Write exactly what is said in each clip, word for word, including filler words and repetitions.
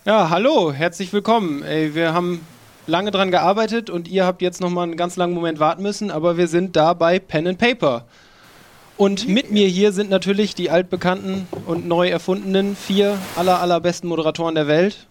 Ja, hallo, herzlich willkommen. Ey, wir haben lange dran gearbeitet und ihr habt jetzt nochmal einen ganz langen Moment warten müssen, aber wir sind da bei Pen and Paper. Und mit mir hier sind natürlich die altbekannten und neu erfundenen vier aller, allerbesten Moderatoren der Welt.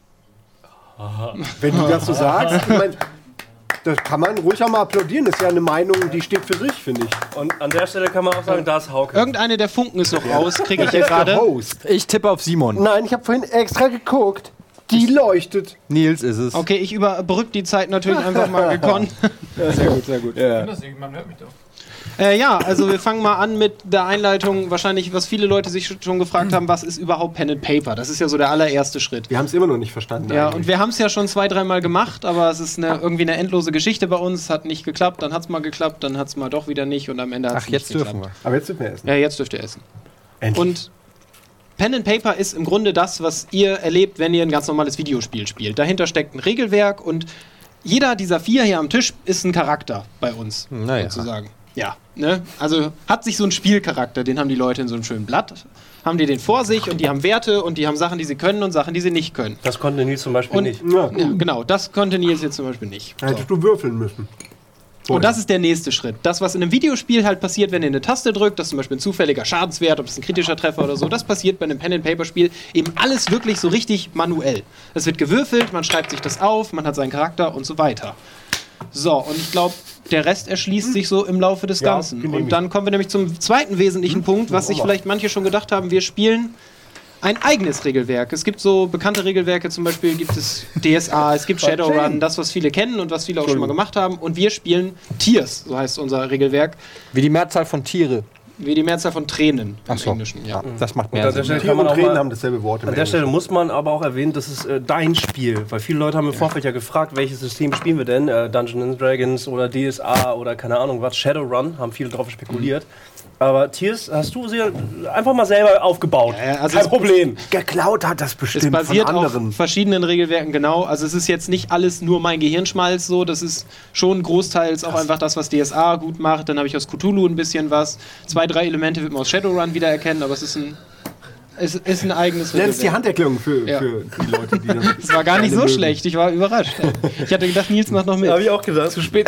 Wenn du das so sagst, ich mein, das kann man ruhig auch mal applaudieren. Das ist ja eine Meinung, die steht für sich, finde ich. Und an der Stelle kann man auch sagen, da ist Hauke. Irgendeine der Funken ist noch raus, kriege ich hier gerade. Ich tippe auf Simon. Nein, ich habe vorhin extra geguckt. Die leuchtet. Nils ist es. Okay, ich überbrück die Zeit natürlich einfach mal gekonnt. Ja, sehr gut, sehr gut. Ja. Man hört mich doch. Äh, ja, also wir fangen mal an mit der Einleitung. Wahrscheinlich, was viele Leute sich schon gefragt haben, was ist überhaupt Pen and Paper? Das ist ja so der allererste Schritt. Wir haben es immer noch nicht verstanden. Ja, eigentlich. und wir haben es ja schon zwei, dreimal gemacht, aber es ist eine, irgendwie eine endlose Geschichte bei uns. Hat nicht geklappt, dann hat es mal geklappt, dann hat es mal doch wieder nicht und am Ende hat es Ach, nicht jetzt geklappt. dürfen wir. Aber jetzt dürfen wir essen. Ja, jetzt dürft ihr essen. Endlich. Und Pen and Paper ist im Grunde das, was ihr erlebt, wenn ihr ein ganz normales Videospiel spielt. Dahinter steckt ein Regelwerk und jeder dieser vier hier am Tisch ist ein Charakter bei uns, Naja. sozusagen. Ja, ne? Also hat sich so einen Spielcharakter, den haben die Leute in so einem schönen Blatt, haben die den vor sich und die haben Werte und die haben Sachen, die sie können und Sachen, die sie nicht können. Das konnte Nils zum Beispiel Und- nicht. Ja, Ja, genau, das konnte Nils jetzt zum Beispiel nicht. da So. hättest du würfeln müssen. Und das ist der nächste Schritt. Das, was in einem Videospiel halt passiert, wenn ihr eine Taste drückt, das ist zum Beispiel ein zufälliger Schadenswert, ob es ein kritischer Treffer oder so, das passiert bei einem Pen-and-Paper-Spiel eben alles wirklich so richtig manuell. Es wird gewürfelt, man schreibt sich das auf, man hat seinen Charakter und so weiter. So, und ich glaube, der Rest erschließt sich so im Laufe des Ja, Ganzen. genehmigt. Und dann kommen wir nämlich zum zweiten wesentlichen Punkt, was sich vielleicht manche schon gedacht haben, wir spielen ein eigenes Regelwerk. Es gibt so bekannte Regelwerke, zum Beispiel gibt es D S A, es gibt Shadowrun, das, was viele kennen und was viele auch schon mal gemacht haben. Und wir spielen Tiers, so heißt unser Regelwerk, Wie die Mehrzahl von Tiere. wie die Mehrzahl von Tränen im Ach so. Englischen. Ja. Das macht Und mehr an der Sinn. Stelle Tier kann man und auch Tränen mal, haben dasselbe Wort. im an der Stelle Englischen. muss man aber auch erwähnen, das ist äh, dein Spiel. Weil viele Leute haben im Vorfeld ja gefragt, welches System spielen wir denn? Äh, Dungeons and Dragons oder D S A oder keine Ahnung was. Shadowrun, haben viele drauf spekuliert. Aber Tiers hast du sie einfach mal selber aufgebaut. Ja, also Kein es- Problem. Geklaut hat das Es bestimmt basiert von auf anderen. verschiedenen Regelwerken, genau. Also es ist jetzt nicht alles nur mein Gehirnschmalz so, das ist schon großteils auch einfach das, was D S A gut macht. Dann habe ich aus Cthulhu ein bisschen was. Zwei, drei Elemente wird man aus Shadowrun wiedererkennen, aber es ist ein, es ist ein eigenes Das ist die Regelwerk. Handerklärung für, Ja. für die Leute, die das. Es war gar nicht so mögen. schlecht, ich war überrascht. Ich hatte gedacht, Nils macht noch mit. Habe ich auch gedacht. Zu spät.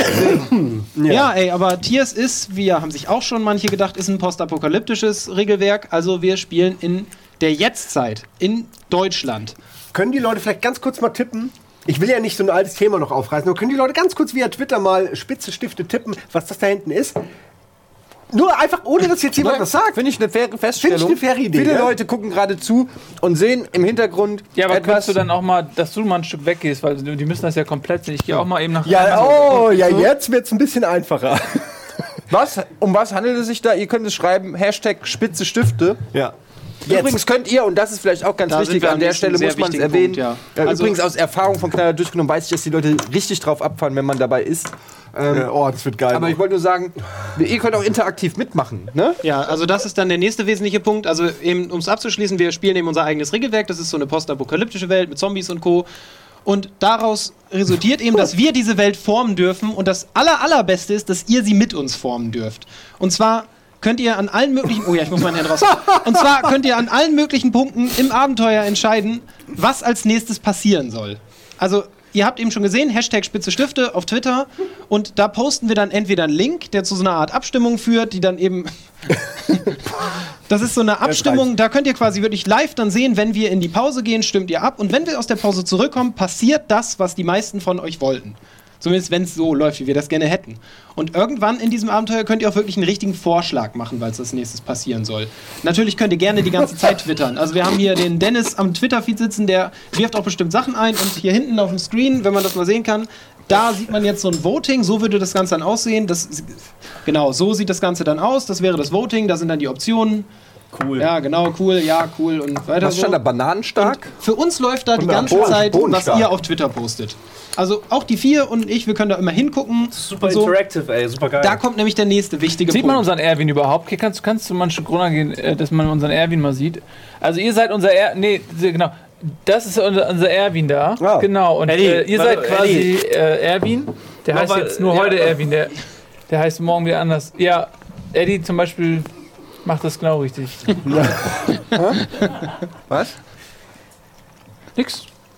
Ja, ey, aber Tiers ist, wie ja, haben sich auch schon manche gedacht, ist ein postapokalyptisches Regelwerk. Also wir spielen in der Jetztzeit, in Deutschland. Können die Leute vielleicht ganz kurz mal tippen? Ich will ja nicht so ein altes Thema noch aufreißen, aber können die Leute ganz kurz via Twitter mal Spitze Stifte tippen, was das da hinten ist? Nur einfach, ohne dass jetzt jemand was sagt. Finde ich eine faire Feststellung. Finde ich eine faire Idee, Viele ja? Leute gucken gerade zu und sehen im Hintergrund Ja, aber etwas. kannst du dann auch mal, dass du mal ein Stück weggehst, weil die müssen das ja komplett sehen. Ich gehe auch mal eben nach. Ja, oh, ja, jetzt wird's ein bisschen einfacher. was, um was handelt es sich da? Ihr könnt es schreiben, Hashtag Spitze Stifte. Ja. Übrigens könnt ihr, und das ist vielleicht auch ganz Da sind wichtig, wir an an der diesem Stelle sehr muss man es wichtigen erwähnen. Punkt, ja. ja. Also- Übrigens aus Erfahrung von Knaller durchgenommen weiß ich, dass die Leute richtig drauf abfahren, wenn man dabei ist. Ähm, Ja, oh, das wird geil. aber ich wollte nur sagen, ihr könnt auch interaktiv mitmachen. Ne? Ja, also das ist dann der nächste wesentliche Punkt. Also eben, um es abzuschließen, wir spielen eben unser eigenes Regelwerk. Das ist so eine postapokalyptische Welt mit Zombies und Co. Und daraus resultiert eben, dass wir diese Welt formen dürfen. Und das aller, allerbeste ist, dass ihr sie mit uns formen dürft. Und zwar könnt ihr an allen möglichen... Oh ja, ich muss meine Hände raus. Und zwar könnt ihr an allen möglichen Punkten im Abenteuer entscheiden, was als nächstes passieren soll. Also... Ihr habt eben schon gesehen, Hashtag Spitze Stifte auf Twitter und da posten wir dann entweder einen Link, der zu so einer Art Abstimmung führt, die dann eben... Das ist so eine Abstimmung, da könnt ihr quasi wirklich live dann sehen, wenn wir in die Pause gehen, stimmt ihr ab und wenn wir aus der Pause zurückkommen, passiert das, was die meisten von euch wollten. Zumindest wenn es so läuft, wie wir das gerne hätten. Und irgendwann in diesem Abenteuer könnt ihr auch wirklich einen richtigen Vorschlag machen, weil es als nächstes passieren soll. Natürlich könnt ihr gerne die ganze Zeit twittern. Also wir haben hier den Dennis am Twitter-Feed sitzen, der wirft auch bestimmt Sachen ein. Und hier hinten auf dem Screen, wenn man das mal sehen kann, da sieht man jetzt so ein Voting. So würde das Ganze dann aussehen. Das, genau, so sieht das Ganze dann aus. Das wäre das Voting. Da sind dann die Optionen. Cool. Ja, genau, cool, ja, cool und weiter Was so. stand da? Bananenstark? Für uns läuft da die Und ganze Boden- Zeit, was Bodenstark. ihr auf Twitter postet. Also auch die vier und ich, wir können da immer hingucken. Super und so. interactive, ey, super geil. Da kommt nämlich der nächste wichtige Sieht man Punkt. unseren Erwin überhaupt? Okay, kannst, kannst du mal einen Schritt runtergehen, äh, dass man unseren Erwin mal sieht? Also ihr seid unser Er... Nee, genau. Das ist unser, unser Erwin da. Ah. Genau. Und Eddie, äh, ihr warte, seid quasi äh, Erwin. Der Noch heißt mal, jetzt nur ja, heute äh, Erwin. Der, der heißt morgen wieder anders. Ja, Eddie zum Beispiel macht das genau richtig. Was? Nix.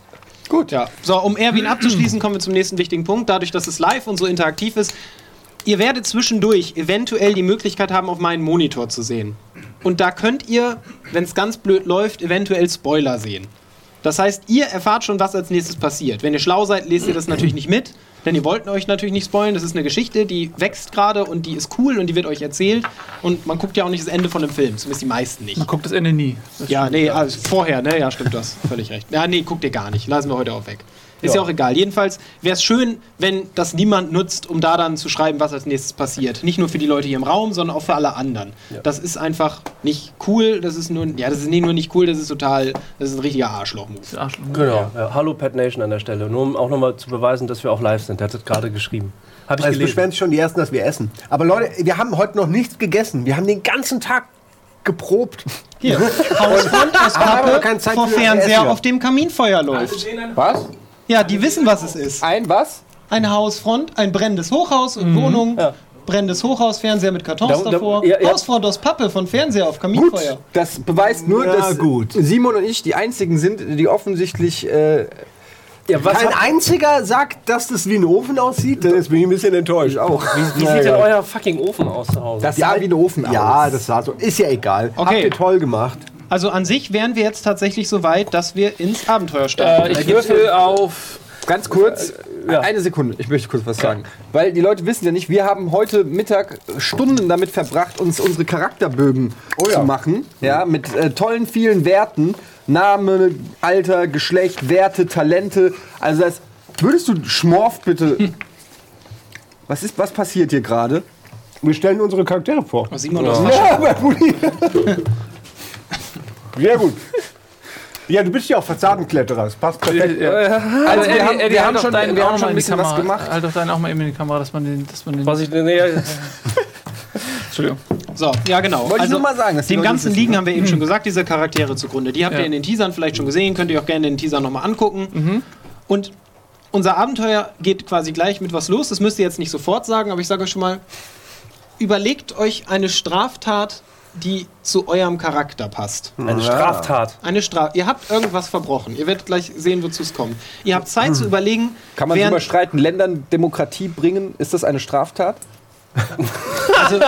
Gut. Ja. So, um Erwin abzuschließen, kommen wir zum nächsten wichtigen Punkt. Dadurch, dass es live und so interaktiv ist, ihr werdet zwischendurch eventuell die Möglichkeit haben, auf meinen Monitor zu sehen. Und da könnt ihr, wenn es ganz blöd läuft, eventuell Spoiler sehen. Das heißt, ihr erfahrt schon, was als nächstes passiert. Wenn ihr schlau seid, lest ihr das natürlich nicht mit, denn ihr wollt euch natürlich nicht spoilen. Das ist eine Geschichte, die wächst gerade und die ist cool und die wird euch erzählt. Und man guckt ja auch nicht das Ende von einem Film, zumindest die meisten nicht. Man guckt das Ende nie. Das ja, nee, also vorher, ne? Ja, stimmt das. Völlig recht. Ja, nee, guckt ihr gar nicht. Lassen wir heute auch weg. Ist ja, ja auch egal. Jedenfalls wäre es schön, wenn das niemand nutzt, um da dann zu schreiben, was als nächstes passiert. Nicht nur für die Leute hier im Raum, sondern auch für alle anderen. Ja. Das ist einfach nicht cool. Das ist nur, ja, das ist nicht nur nicht cool, das ist total, das ist ein richtiger Arschloch-Move. Arschloch genau. Ja. Hallo Pat Nation an der Stelle. Nur um auch nochmal zu beweisen, dass wir auch live sind. Der hat das gerade geschrieben. Hab ich also beschweren sich schon die Ersten, dass wir essen. Aber Leute, wir haben heute noch nichts gegessen. Wir haben den ganzen Tag geprobt. Hier, Hausfront aus Pappe vor Fernseher auf dem Kaminfeuer läuft. Was? Ja, die wissen, was es ist. Ein was? Eine Hausfront, ein brennendes Hochhaus und mhm. Wohnung, ja. brennendes Hochhaus, Fernseher mit Kartons da, davor, da, ja, ja. Hausfront aus Pappe von Fernseher auf Kaminfeuer. Gut, das beweist nur, ja, dass gut. Simon und ich die einzigen sind, die offensichtlich... Äh, ja, was Kein einziger sagt, dass das wie ein Ofen aussieht, dann bin ich ein bisschen enttäuscht. Auch. Wie, wie sieht denn euer fucking Ofen aus zu Hause? Das sah wie ein Ofen aus. Ja, das sah so. Ist ja egal. Okay. Habt ihr toll gemacht. Also an sich wären wir jetzt tatsächlich so weit, dass wir ins Abenteuer starten. Äh, ich würfel auf... Ganz kurz, äh, ja. eine Sekunde, ich möchte kurz was sagen. Weil die Leute wissen ja nicht, wir haben heute Mittag Stunden damit verbracht, uns unsere Charakterbögen oh ja. zu machen. Ja, mit äh, tollen, vielen Werten. Name, Alter, Geschlecht, Werte, Talente. Also das, würdest du, Schmorf, bitte... Hm. Was ist, was passiert hier gerade? Wir stellen unsere Charaktere vor. Was Simon ja. Ja, aber sehr gut. Ja, du bist ja auch Fassadenkletterer, das passt perfekt. Ja. Also, also wir, haben, wir, wir haben schon, deinen, wir haben schon ein bisschen was gemacht. Halt doch deinen auch mal eben in die Kamera, dass man den... Dass man den was ich... Nee, Entschuldigung. So, ja genau. Wollte also, ich nur mal sagen, dass dem Ganzen liegen, haben wir eben schon gesagt, diese Charaktere zugrunde. Die habt ja. ihr in den Teasern vielleicht schon gesehen, könnt ihr auch gerne in den Teasern nochmal angucken. Mhm. Und unser Abenteuer geht quasi gleich mit was los. Das müsst ihr jetzt nicht sofort sagen, aber ich sage euch schon mal, überlegt euch eine Straftat, die zu eurem Charakter passt. Eine Straftat. Eine Straftat. Ihr habt irgendwas verbrochen. Ihr werdet gleich sehen, wozu es kommt. Ihr habt Zeit hm. zu überlegen. Kann man drüber streiten, Ländern Demokratie bringen? Ist das eine Straftat? Also,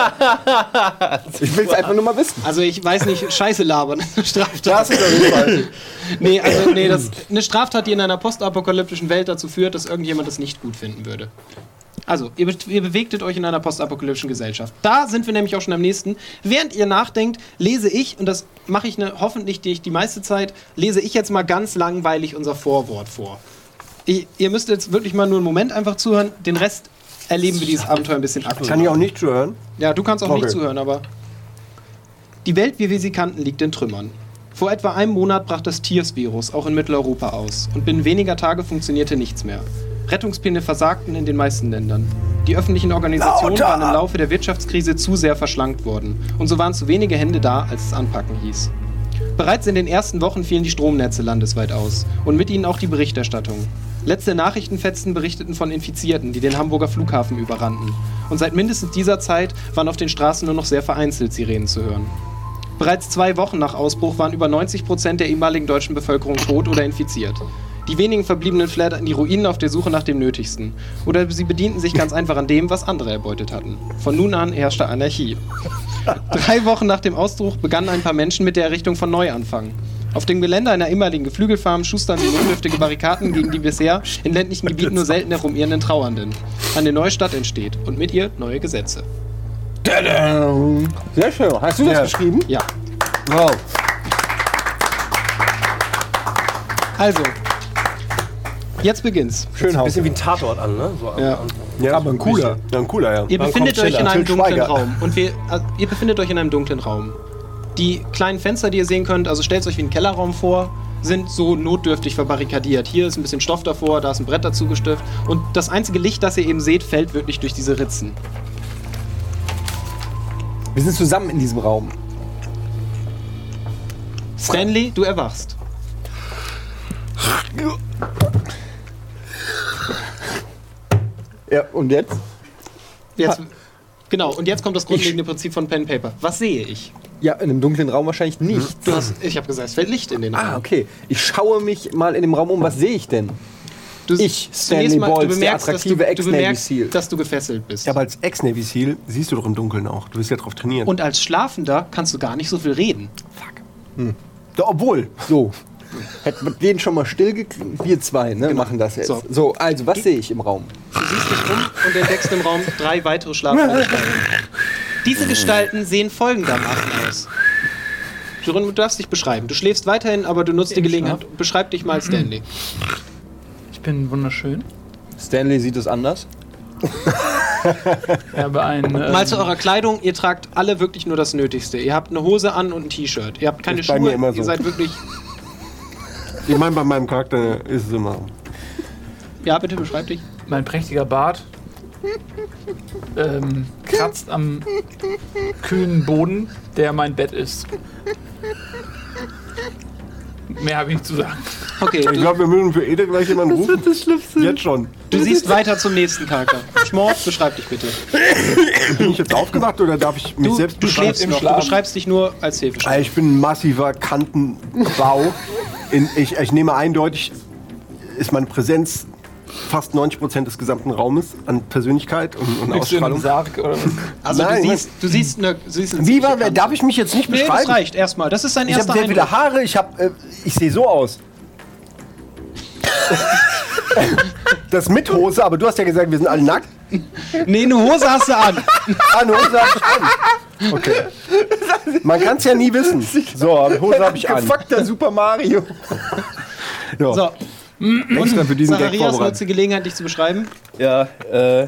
ich will es einfach nur mal wissen. Also ich weiß nicht, Scheiße labern ist eine Straftat. Das ist auf jeden Fall. Nee, also nee, das ist eine Straftat, die in einer postapokalyptischen Welt dazu führt, dass irgendjemand das nicht gut finden würde. Also, ihr, be ihr bewegtet euch in einer postapokalyptischen Gesellschaft. Da sind wir nämlich auch schon am nächsten. Während ihr nachdenkt, lese ich, und das mache ich ne, hoffentlich die, die meiste Zeit, lese ich jetzt mal ganz langweilig unser Vorwort vor. Ich, ihr müsst jetzt wirklich mal nur einen Moment einfach zuhören. Den Rest erleben wir dieses Abenteuer ein bisschen aktuell. Kann ich auch nicht zuhören? Ja, du kannst auch okay. nicht zuhören, aber... Die Welt, wie wir sie kannten, liegt in Trümmern. Vor etwa einem Monat brach das Tiers-Virus auch in Mitteleuropa aus. Und binnen weniger Tage funktionierte nichts mehr. Rettungspläne versagten in den meisten Ländern. Die öffentlichen Organisationen Lauter. waren im Laufe der Wirtschaftskrise zu sehr verschlankt worden. Und so waren zu wenige Hände da, als es anpacken hieß. Bereits in den ersten Wochen fielen die Stromnetze landesweit aus. Und mit ihnen auch die Berichterstattung. Letzte Nachrichtenfetzen berichteten von Infizierten, die den Hamburger Flughafen überrannten. Und seit mindestens dieser Zeit waren auf den Straßen nur noch sehr vereinzelt Sirenen zu hören. Bereits zwei Wochen nach Ausbruch waren über neunzig Prozent der ehemaligen deutschen Bevölkerung tot oder infiziert. Die wenigen Verbliebenen flatterten die Ruinen auf der Suche nach dem Nötigsten. Oder sie bedienten sich ganz einfach an dem, was andere erbeutet hatten. Von nun an herrschte Anarchie. Drei Wochen nach dem Ausbruch begannen ein paar Menschen mit der Errichtung von Neuanfang. Auf dem Gelände einer ehemaligen Geflügelfarm schustern sie notdürftige Barrikaden gegen die bisher in ländlichen Gebieten nur selten herumirrenden Trauernden. Eine neue Stadt entsteht und mit ihr neue Gesetze. Sehr schön. Hast du das ja. geschrieben? Ja. Wow. Also, jetzt beginnt's. Schön ein bisschen wie ein Tatort an, ne? So ja. An, ja, aber ein cooler. Ja, ein cooler, ja. Ihr befindet euch in einem dunklen Raum. Und wir, also, ihr befindet euch in einem dunklen Raum. Die kleinen Fenster, die ihr sehen könnt, also stellt euch wie einen Kellerraum vor, sind so notdürftig verbarrikadiert. Hier ist ein bisschen Stoff davor, da ist ein Brett dazu gestiftet. Und das einzige Licht, das ihr eben seht, fällt wirklich durch diese Ritzen. Wir sind zusammen in diesem Raum. Stanley, du erwachst. Ja, und jetzt? jetzt genau, und jetzt kommt das grundlegende Prinzip von Pen and Paper. Was sehe ich? Ja, in einem dunklen Raum wahrscheinlich nicht. Du hast, ich habe gesagt, es fällt Licht in den Raum. Ah, okay. Ich schaue mich mal in dem Raum um. Was sehe ich denn? Du, Ich, zunächst Stanley mal, du Balls, der bemerkst, dass du, attraktive du Ex-Navy bemerkst, Seal. dass du gefesselt bist. Ja, aber als Ex-Navy Seal siehst du doch im Dunkeln auch. Du bist ja drauf trainiert. Und als Schlafender kannst du gar nicht so viel reden. Ja, obwohl. So. Hätten wir den schon mal still gekriegt? Wir zwei, ne? Machen das jetzt. So. So, also, was sehe ich im Raum? Du siehst dich um und entdeckst im Raum drei weitere schlafende Gestalten. Diese Gestalten sehen folgendermaßen aus. Jerome, du darfst dich beschreiben. Du schläfst weiterhin, aber du nutzt die Im Gelegenheit. Beschreib dich mal, Stanley. Ich bin wunderschön. Stanley sieht es anders. Ich habe ein. Ähm, Mal zu eurer Kleidung. Ihr tragt alle wirklich nur das Nötigste. Ihr habt eine Hose an und ein T-Shirt. Ihr habt keine Ist bei Schuhe. mir immer so. Ihr seid wirklich... Ich meine, bei meinem Charakter ist es immer. Ja, bitte beschreib dich. mein prächtiger Bart ähm, kratzt am kühlen Boden, der mein Bett ist. Mehr habe ich nicht zu sagen. Okay, Ich du, glaube, wir müssen für Ede gleich jemanden rufen. Das wird das Schlimmste. Jetzt schon. du siehst weiter zum nächsten Charakter. Schmort, beschreib dich bitte. Bin ich jetzt aufgewacht oder darf ich mich Du, selbst du beschreiben? schläfst noch, du beschreibst dich nur als Hilfe. Ah, Ich bin ein massiver Kantenbau. In, ich, ich nehme eindeutig, ist meine Präsenz fast neunzig Prozent des gesamten Raumes an Persönlichkeit und, und Liegst du in einem Ausstrahlung. Sarg oder was? Also Nein, du siehst, du siehst eine... Du siehst eine Wie war, ziemliche darf ich mich jetzt nicht Nee, das beschreiben? reicht erstmal. Das ist sein Ich habe erster sehr viele Eindruck. Haare, ich, hab, äh, ich sehe so aus. Das mit Hose, aber du hast ja gesagt, wir sind alle nackt. Nee, eine Hose hast du an. Ah, eine Hose habe ich an. Okay. Man kann es ja nie wissen. So, eine Hose habe ich an. Gefuckter Super Mario. Ja. So, Extra für diesen Gag Zacharias nutzt vorbereitet. die Gelegenheit, dich zu beschreiben. Ja, äh.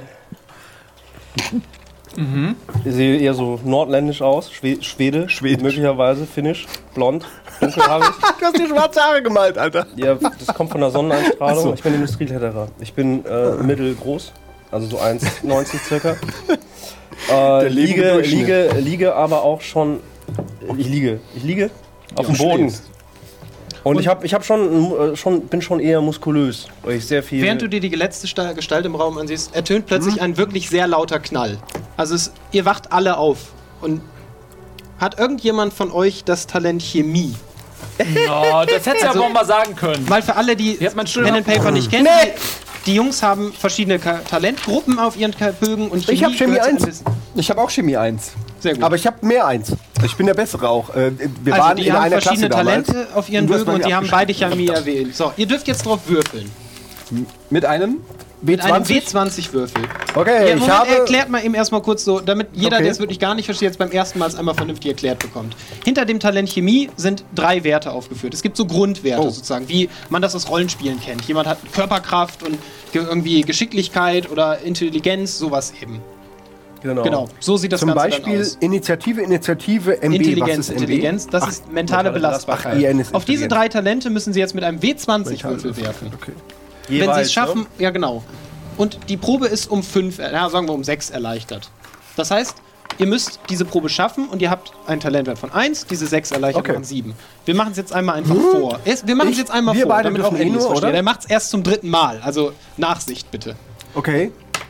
Ich sehe eher so nordländisch aus, Schwe Schwede, Schwedisch. möglicherweise, finnisch, blond, dunkelhaarig. Du hast dir schwarze Haare gemalt, Alter. Ja, das kommt von der Sonneneinstrahlung. Ach so. Ich bin Industriekletterer. Ich bin äh, mittelgroß, also so eins neunzig circa. Äh, lebende liege, Durchschnitt. liege, liege aber auch schon. Ich liege. Ich liege auf dem Boden. Und, ich, hab, ich hab schon, äh, schon, bin schon eher muskulös, weil ich sehr viel. Während du dir die letzte Sta- Gestalt im Raum ansiehst, ertönt plötzlich ein wirklich sehr lauter Knall. Also es, ihr wacht alle auf. Und hat irgendjemand von euch das Talent Chemie? Oh, das hättest du Also- ja wohl mal sagen können. Weil für alle, die Jetzt mein Stimme. Pen and Paper nicht kennen, die, die Jungs haben verschiedene Ka Talentgruppen auf ihren Ka- Bögen und Chemie Ich hab Chemie gehört zu eins. ein bisschen- Ich habe auch Chemie eins. Sehr gut. Aber ich habe mehr eins. Ich bin der Bessere auch. Äh, Wir also waren die in haben einer Klasse verschiedene damals. Talente auf ihren Und du hast Bögen mal und die haben abgeschrieben. beide Chemie erwähnt. So, ihr dürft jetzt drauf würfeln. Mit einem? Mit einem W zwanzig? zwanzig Würfel. Okay, Ja, ich Moment, habe... erklärt mal eben erstmal kurz so, damit jeder, Okay. der es wirklich gar nicht versteht, jetzt beim ersten Mal es einmal vernünftig erklärt bekommt. Hinter dem Talent Chemie sind drei Werte aufgeführt. Es gibt so Grundwerte Oh. sozusagen, wie man das aus Rollenspielen kennt. Jemand hat Körperkraft und ge- irgendwie Geschicklichkeit oder Intelligenz, sowas eben. Genau. Genau, so sieht das Zum Ganze Beispiel dann aus. Initiative, Initiative, M B. Intelligenz, Was ist M B? Intelligenz, das ist mentale mentale Belastbarkeit. Ach, I N ist Auf diese Intelligenz. drei Talente müssen Sie jetzt mit einem W zwanzig Würfel werfen. Okay. Wenn Sie Jeweils, es schaffen, ne? ja genau. Und die Probe ist um fünf, ja, sagen wir um sechs erleichtert. Das heißt, ihr müsst diese Probe schaffen und ihr habt einen Talentwert von eins, diese sechs erleichtert Okay. von sieben. Wir machen es jetzt einmal einfach vor. Es, wir machen es Ich- jetzt einmal wir vor, beide damit auch dürfen eh Andy es nur, versteht. oder? Er macht es erst zum dritten Mal, also Nachsicht bitte. Okay.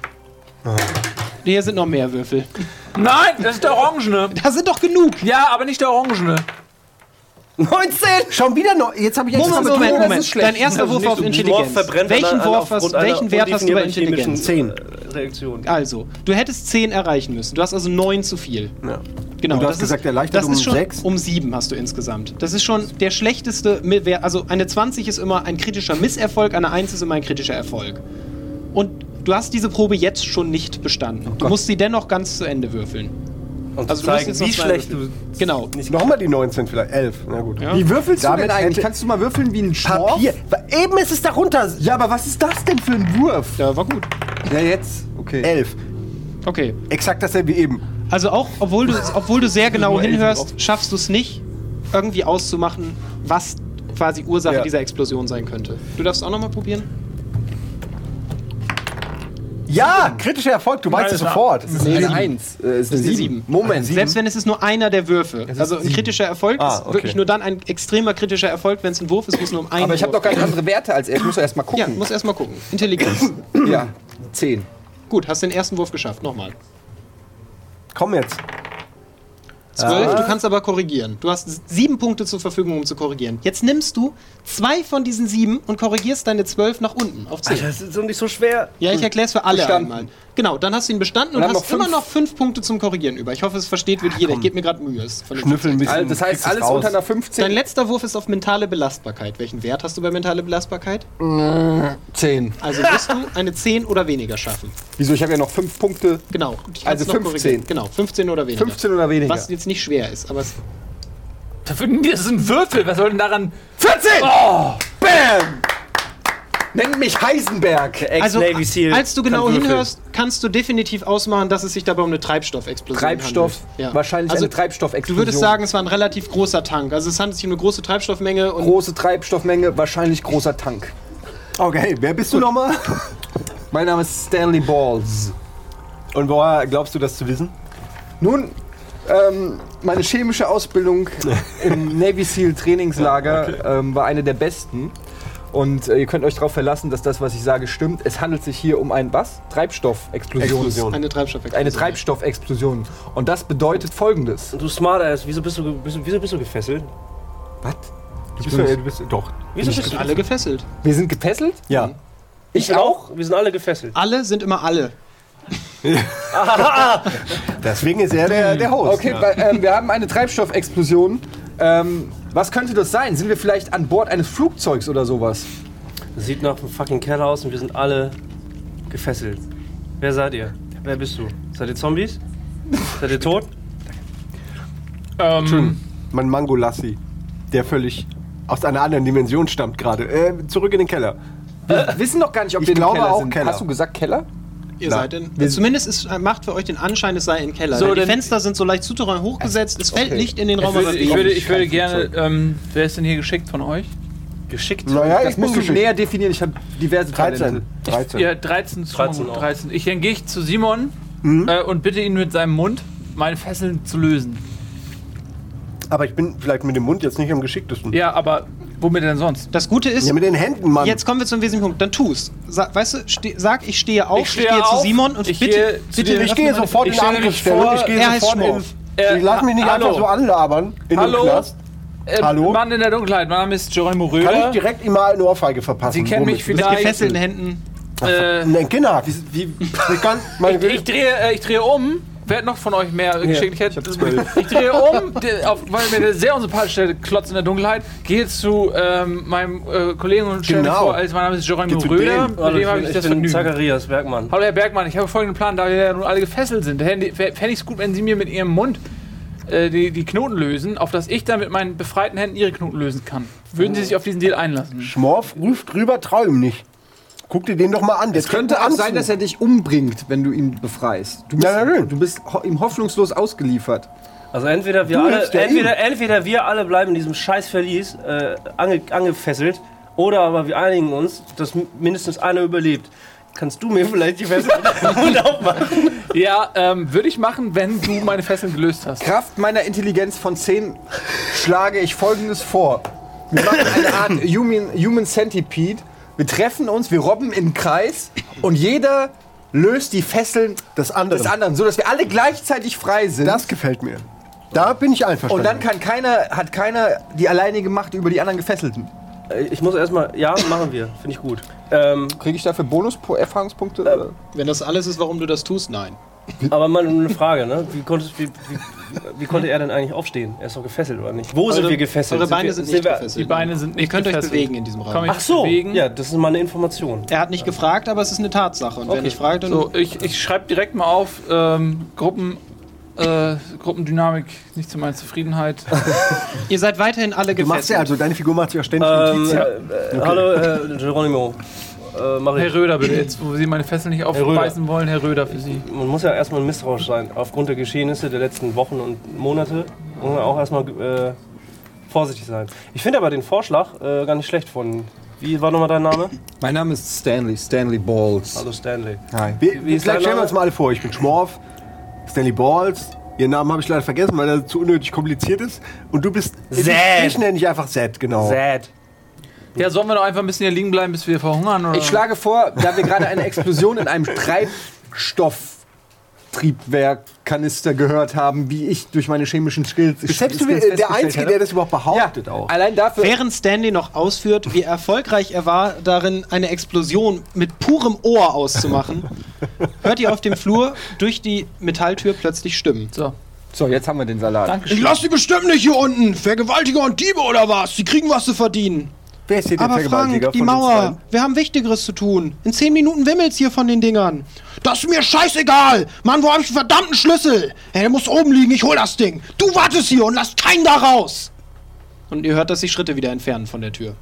Hier sind noch mehr Würfel. Nein, das ist der Orangene. Da sind doch genug. Ja, aber nicht der Orangene. neunzehn! Schon wieder noch. Jetzt habe ich extra Moment, betont, Moment, das Moment. ist schlecht. Dein erster Also Wurf nicht auf so Intelligenz. verbrennt Welchen, an- Wurf hast, aufgrund einer welchen Wert hast du bei undefinierten Intelligenz? chemischen, Zehn. äh, Reaktion. Also, du hättest zehn erreichen müssen. Du hast also neun zu viel. Ja. Genau, Und du das hast gesagt, ist, erleichtert das um ist schon sechs? um sieben hast du insgesamt. Das ist schon der schlechteste, Mi- Wert- also eine zwanzig ist immer ein kritischer Misserfolg, eine eins ist immer ein kritischer Erfolg. Und du hast diese Probe jetzt schon nicht bestanden. Du musst sie dennoch ganz zu Ende würfeln. Und Also zu du musst zeigen, jetzt noch wie zwei schlecht Würfel. du. Genau. Nochmal die neunzehn vielleicht. elf. Na gut. Ja. Wie würfelst du Damit denn eigentlich Hätte- kannst du mal würfeln wie ein Schmorf. Papier. Eben ist es darunter. Ja, aber was ist das denn für ein Wurf? Ja, war gut. Ja, jetzt. Okay. elf. Okay. Exakt dasselbe wie eben. Also auch, obwohl du, obwohl du sehr genau nur elf hinhörst, schaffst du es nicht, irgendwie auszumachen, was quasi Ursache Ja. dieser Explosion sein könnte. Du darfst auch nochmal probieren? Ja, kritischer Erfolg, du weißt es Alter. sofort. Das ist eine eins. Äh, ist eine eine sieben. sieben. Moment. Selbst wenn es ist nur einer der Würfe. Also ein kritischer Erfolg Ah, ist okay. wirklich nur dann ein extremer kritischer Erfolg, wenn es ein Wurf ist, wo es nur um einen Aber ich habe Wurf doch gar nicht andere Werte als er. Ich muss doch erst mal Ja, gucken. muss erstmal gucken. Intelligenz. Ja, zehn. Gut, hast den ersten Wurf geschafft. Nochmal. Komm jetzt. zwölf, Ah. du kannst aber korrigieren. Du hast sieben Punkte zur Verfügung, um zu korrigieren. Jetzt nimmst du zwei von diesen sieben und korrigierst deine zwölf nach unten auf zehn. Alter, das ist doch nicht so schwer. Ja, ich erkläre es für alle Bestanden. einmal. Genau, dann hast du ihn bestanden und, Und dann hast noch immer fünf. noch fünf Punkte zum Korrigieren über. Ich hoffe, es versteht wird jeder. Ich gebe mir gerade Mühe. Es ist von den Schnüffeln ein bisschen. Also, das heißt, kriegst es alles raus. unter einer Dein fünfzehn. letzter Wurf ist auf mentale Belastbarkeit. Welchen Wert hast du bei mentale Belastbarkeit? zehn. Also wirst du eine zehn oder weniger schaffen. Wieso? Ich habe ja noch fünf Punkte. Genau. Ich Also kann's noch fünfzehn. korrigieren. Genau, fünfzehn oder weniger. fünfzehn oder weniger. Was jetzt nicht schwer ist, aber es Das ist ein Würfel. Was soll denn daran. vierzehn! Oh, bam! Nenn mich Heisenberg. Also, Ex-Navy Seal. als du genau kann würfeln. hinhörst, kannst du definitiv ausmachen, dass es sich dabei um eine Treibstoffexplosion Treibstoff, handelt. Ja. wahrscheinlich Also, eine Treibstoffexplosion. Du würdest sagen, es war ein relativ großer Tank. Also es handelt sich um eine große Treibstoffmenge und große Treibstoffmenge, wahrscheinlich großer Tank. Okay, wer bist du nochmal? Mein Name ist Stanley Balls. Und woher glaubst du das zu wissen? Nun, ähm, meine chemische Ausbildung im Navy SEAL Trainingslager ähm, war eine der besten. Und äh, ihr könnt euch darauf verlassen, dass das, was ich sage, stimmt. Es handelt sich hier um ein was? Treibstoffexplosion. Explosion. eine Treibstoffexplosion. Eine Treibstoffexplosion. Und das bedeutet Folgendes. Du Smartass, wieso bist du, ge- bist, du- wieso bist du gefesselt? Was? Du bist, ja, du bist doch. Wieso Wir bist sind du alle gefesselt. Wir sind gefesselt? Ja. Ich auch? Wir sind alle gefesselt. Alle sind immer alle. Deswegen ist er der, der Host. Okay, ja. weil, ähm, wir haben eine Treibstoffexplosion. Ähm, was könnte das sein? Sind wir vielleicht an Bord eines Flugzeugs oder sowas? Das sieht nach einem fucking Keller aus und wir sind alle gefesselt. Wer seid ihr? Wer bist du? Seid ihr Zombies? Seid ihr tot? Ähm, Mein Mangolassi, der völlig aus einer anderen Dimension stammt gerade. Äh, zurück in den Keller. Wir wissen doch gar nicht, ob Ich wir in den glaube Keller auch sind. Keller. Hast du gesagt Keller? Ihr Na, seid in. Zumindest ist, äh, macht für euch den Anschein, es sei ein Keller. So, Denn die denn- Fenster sind so leicht souterrain hochgesetzt. Es fällt Okay. Licht in den ich Raum, würde, aber ich wenig. würde, ich würde gerne. Ähm, wer ist denn hier geschickt von euch? Geschickt? Naja, Das ich bin musst du geschickt. näher definieren. Ich habe diverse dreizehn. Talente. dreizehn. Ja, dreizehn. ist schon mal dreizehn gut, auch. dreizehn. Ich, dann gehe ich zu Simon Mhm. äh, und bitte ihn mit seinem Mund, meine Fesseln zu lösen. Aber ich bin vielleicht mit dem Mund jetzt nicht am geschicktesten. Ja, aber womit denn sonst? Das Gute ist, Ja, mit den Händen, Mann. jetzt kommen wir zum wesentlichen Punkt. Dann tu's. Sag, weißt du, ste sag, ich stehe auf, Ich stehe auf, zu Simon und ich bitte, gehe zu bitte, dir- ich lass gehe mir meine- sofort ich in stelle die mich Angriffsstellung. vor, Ich gehe er heißt sofort in. Schmorf. Äh, Ich lass mich nicht hallo. einfach so anlabern in Hallo? den Knast. Äh, Hallo? Mann in der Dunkelheit, mein Name ist Geronimo Kann ich Röder. direkt ihm mal eine Ohrfeige verpassen? Sie kennen mich mit vielleicht. gefesselten Händen. Äh, Nein, Kinder. Wie, wie, ich kann, meine ich, ich, drehe, äh, ich drehe um. Wer hat noch von euch mehr Geschicklichkeit? Ich drehe um, der, auf, weil mir der sehr unsympathische Klotz in der Dunkelheit. Gehe zu ähm, meinem äh, Kollegen und stelle mir Genau. vor, als mein Name ist Geronimo Geh zu Röder. dem. Mit Hallo, dem habe ich ich das bin Vergnügen. Zacharias Bergmann. Hallo Herr Bergmann, ich habe folgenden Plan, da wir ja nun alle gefesselt sind. Fände ich es gut, wenn Sie mir mit Ihrem Mund äh, die, die Knoten lösen, auf dass ich dann mit meinen befreiten Händen Ihre Knoten lösen kann. Würden Sie sich auf diesen Deal einlassen? Schmorf ruft rüber, trau ihm nicht. Guck dir den doch mal an. Der Es könnte auch sein, dass er dich umbringt, wenn du ihn befreist. Du bist, Ja, natürlich. du bist ho ihm hoffnungslos ausgeliefert. Also entweder wir Du alle, hilfst ja entweder, entweder wir alle bleiben in diesem scheiß Verlies äh, ange, angefesselt, oder aber wir einigen uns, dass m- mindestens einer überlebt. Kannst du mir vielleicht die Fesseln und aufmachen? Ja, ähm, würde ich machen, wenn du meine Fesseln gelöst hast. Kraft meiner Intelligenz von zehn schlage ich Folgendes vor. Wir machen eine Art Human, Human Centipede. Wir treffen uns, wir robben im Kreis und jeder löst die Fesseln Das andere. des anderen, sodass wir alle gleichzeitig frei sind. Das gefällt mir. Da bin ich einverstanden. und dann kann keiner, hat keiner die alleinige Macht über die anderen Gefesselten. Äh, Ich muss erstmal, ja, machen wir. Finde ich gut. Ähm, Kriege ich dafür Bonus-Erfahrungspunkte? oder? Wenn das alles ist, warum du das tust, nein. aber mal eine Frage, ne? Wie, konntest, wie, wie, wie konnte er denn eigentlich aufstehen? Er ist doch gefesselt, oder nicht? Wo sind Eure- wir gefesselt? Eure Beine wir, sind nicht wir, gefesselt. Die Beine sind nicht Ihr könnt euch gefesselt. bewegen in diesem Raum. Komm, ich Ach so, bewegen. ja, das ist mal eine Information. Er hat nicht gefragt, aber es ist eine Tatsache. Und wenn ich frage, dann So, ich, ich schreibe direkt mal auf, ähm, Gruppen, äh, Gruppendynamik nicht zu meiner Zufriedenheit. ihr seid weiterhin alle Du machst ja gefesselt. also, deine Figur macht sich ja ständig Ähm, Notizen. äh, äh, Hallo, äh, Geronimo. Äh, mach Herr ich. Röder, bitte, jetzt, wo Sie meine Fesseln nicht Röder. aufreißen wollen, Herr Röder für Sie. Man muss ja erstmal misstrauisch sein. Aufgrund der Geschehnisse der letzten Wochen und Monate muss man auch erstmal äh, vorsichtig sein. Ich finde aber den Vorschlag äh, gar nicht schlecht von. Wie war nochmal dein Name? Mein Name ist Stanley, Stanley Balls. Hallo Stanley. Hi. Wir, wie ist vielleicht dein stellen wir Name? uns mal alle vor. Ich bin Schmorf, Stanley Balls. Ihren Namen habe ich leider vergessen, weil er zu unnötig kompliziert ist. Und du bist... Zed. Ich nenne dich einfach Zed, genau. Sad. Ja, sollen wir doch einfach ein bisschen hier liegen bleiben, bis wir verhungern? Oder? Ich schlage vor, da wir gerade eine Explosion in einem Treibstoff Triebwerkkanister gehört haben, wie ich durch meine chemischen Skills. Bist selbst du Skills der Einzige, der das überhaupt behauptet ja, auch. allein dafür. Während Stanley noch ausführt, wie erfolgreich er war, darin eine Explosion mit purem Ohr auszumachen, hört ihr auf dem Flur durch die Metalltür plötzlich Stimmen. So, So, jetzt haben wir den Salat. Dankeschön. Ich lass die bestimmt nicht hier unten! Vergewaltiger und Diebe oder was? Die kriegen was zu verdienen. Wer ist hier der Aber Vergewaltiger Frank, die von den Mauer. zweien? Wir haben Wichtigeres zu tun. In zehn Minuten wimmelt's hier von den Dingern. Das ist mir scheißegal. Mann, wo hab ich den verdammten Schlüssel? Ey, der muss oben liegen. Ich hol das Ding. Du wartest hier und lass keinen da raus. Und ihr hört, dass sich Schritte wieder entfernen von der Tür.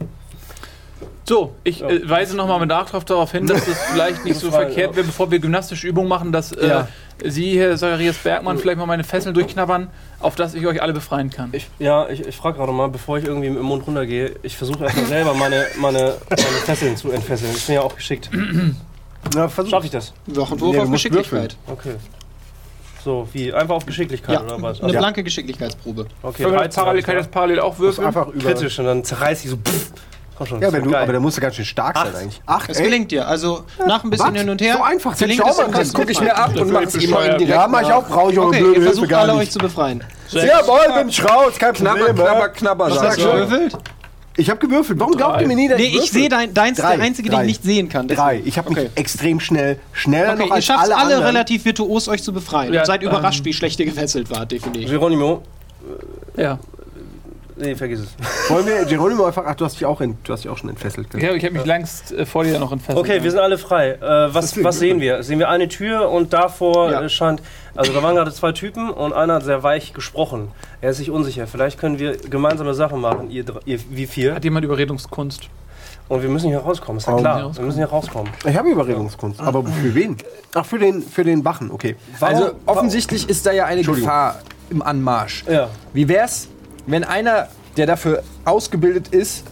So, ich äh, weise nochmal mit Nachdruck darauf hin, dass es vielleicht nicht so verkehrt wäre, bevor wir gymnastische Übungen machen, dass äh, Ja. Sie, Herr Zacharias Bergmann, vielleicht mal meine Fesseln durchknabbern, auf dass ich euch alle befreien kann. Ich, ja, ich, ich frage gerade mal, bevor ich irgendwie im Mund runtergehe, ich versuche erstmal selber meine, meine, meine Fesseln zu entfesseln. Ich bin ja auch geschickt. Na, versuch. Schaffe ich das? Wochenwurf Nee, auf du musst Geschicklichkeit. Okay. So, wie? Einfach auf Geschicklichkeit Ja, oder was? eine Also, blanke Geschicklichkeitsprobe. okay, Können wir dreizehn parallel, hab kann ich ich, das parallel auch Das würfeln? einfach ja. über. Kritisch und dann zerreiß ich so. Pff. Komm schon. Ja, das wenn ist du, geil. aber da musst du ganz schön stark sein Acht. eigentlich. Acht, Es ey. gelingt dir. Also nach ein bisschen Was? hin und her. So einfach. gelingt Schau es mal, im das Prinzip Guck ich mir ab und mach's ihm mal direkt. Ja, mach ich auch. Brauche ich eure Okay, blöde ihr Hilfe versucht gar alle euch nicht. zu befreien. Jawohl, bin ich raus. Kein Knabber, Problem. knabber, ja. knabber. Was sag hast ich. du gewürfelt? Ich habe gewürfelt. Warum glaubt ihr mir nie, dass Nee, ich ich würfel? sehe dein, deins Drei, der einzige, den drei. ich nicht sehen kann. Drei. Ich habe mich Okay. extrem schnell, schneller Okay, noch ihr als schafft alle alle anderen. relativ virtuos, euch zu befreien. Ja, und seid ähm, überrascht, wie schlecht ihr gefesselt wart, definitiv. Geronimo. Ja. Nee, vergiss es. Wollen wir Geronimo einfach. Ach, du hast dich auch, in, du hast dich auch schon entfesselt. Ich habe ich hab mich längst äh, vor dir noch entfesselt. Okay, wir sind alle frei. Äh, was, was sehen wir? Sehen wir eine Tür und davor Ja. äh, scheint. Also da waren gerade zwei Typen und einer hat sehr weich gesprochen. Er ist sich unsicher. Vielleicht können wir gemeinsame Sachen machen, ihr, dr- ihr wie vier. Hat jemand Überredungskunst? Und wir müssen hier rauskommen, ist ja Oh. klar. Wir müssen hier rauskommen. Ich habe Überredungskunst. Aber für wen? Ach, für den, für den Wachen, okay. Also offensichtlich ist da ja eine Entschuldigung. Gefahr im Anmarsch. Ja. Wie wär's, wenn einer, der dafür ausgebildet ist,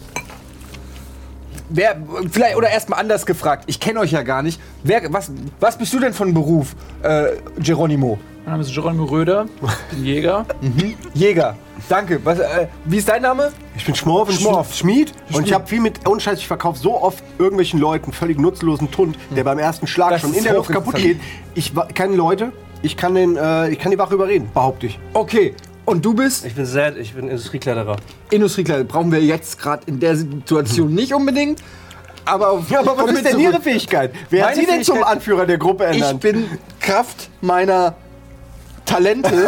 wer, vielleicht, oder erstmal anders gefragt, ich kenne euch ja gar nicht, wer, was, was bist du denn von Beruf, äh, Geronimo? Mein Name ist Geronimo Röder, bin Jäger. Jäger. Danke. Was, äh, wie ist dein Name? Ich bin Schmorf, Schmorf. Schmied und ich habe viel mit, ohne Scheiß, ich verkaufe so oft irgendwelchen Leuten völlig nutzlosen Tund, der beim ersten Schlag Das schon ist in der Luft kaputt geht. hochinteressant. Ich wa- kenne Leute, ich kann, den, äh, ich kann die Wache überreden, behaupte ich. Okay. Und du bist Ich bin Zed, ich bin Industriekletterer. Industriekleider. Brauchen wir jetzt gerade in der Situation nicht unbedingt. Aber, auf, Ja, aber was komm ist mit denn Ihre zurück. Fähigkeit? Wer hat Meine Sie denn zum Fähigkeit- Anführer der Gruppe Ich ernannt? bin Kraft meiner Talente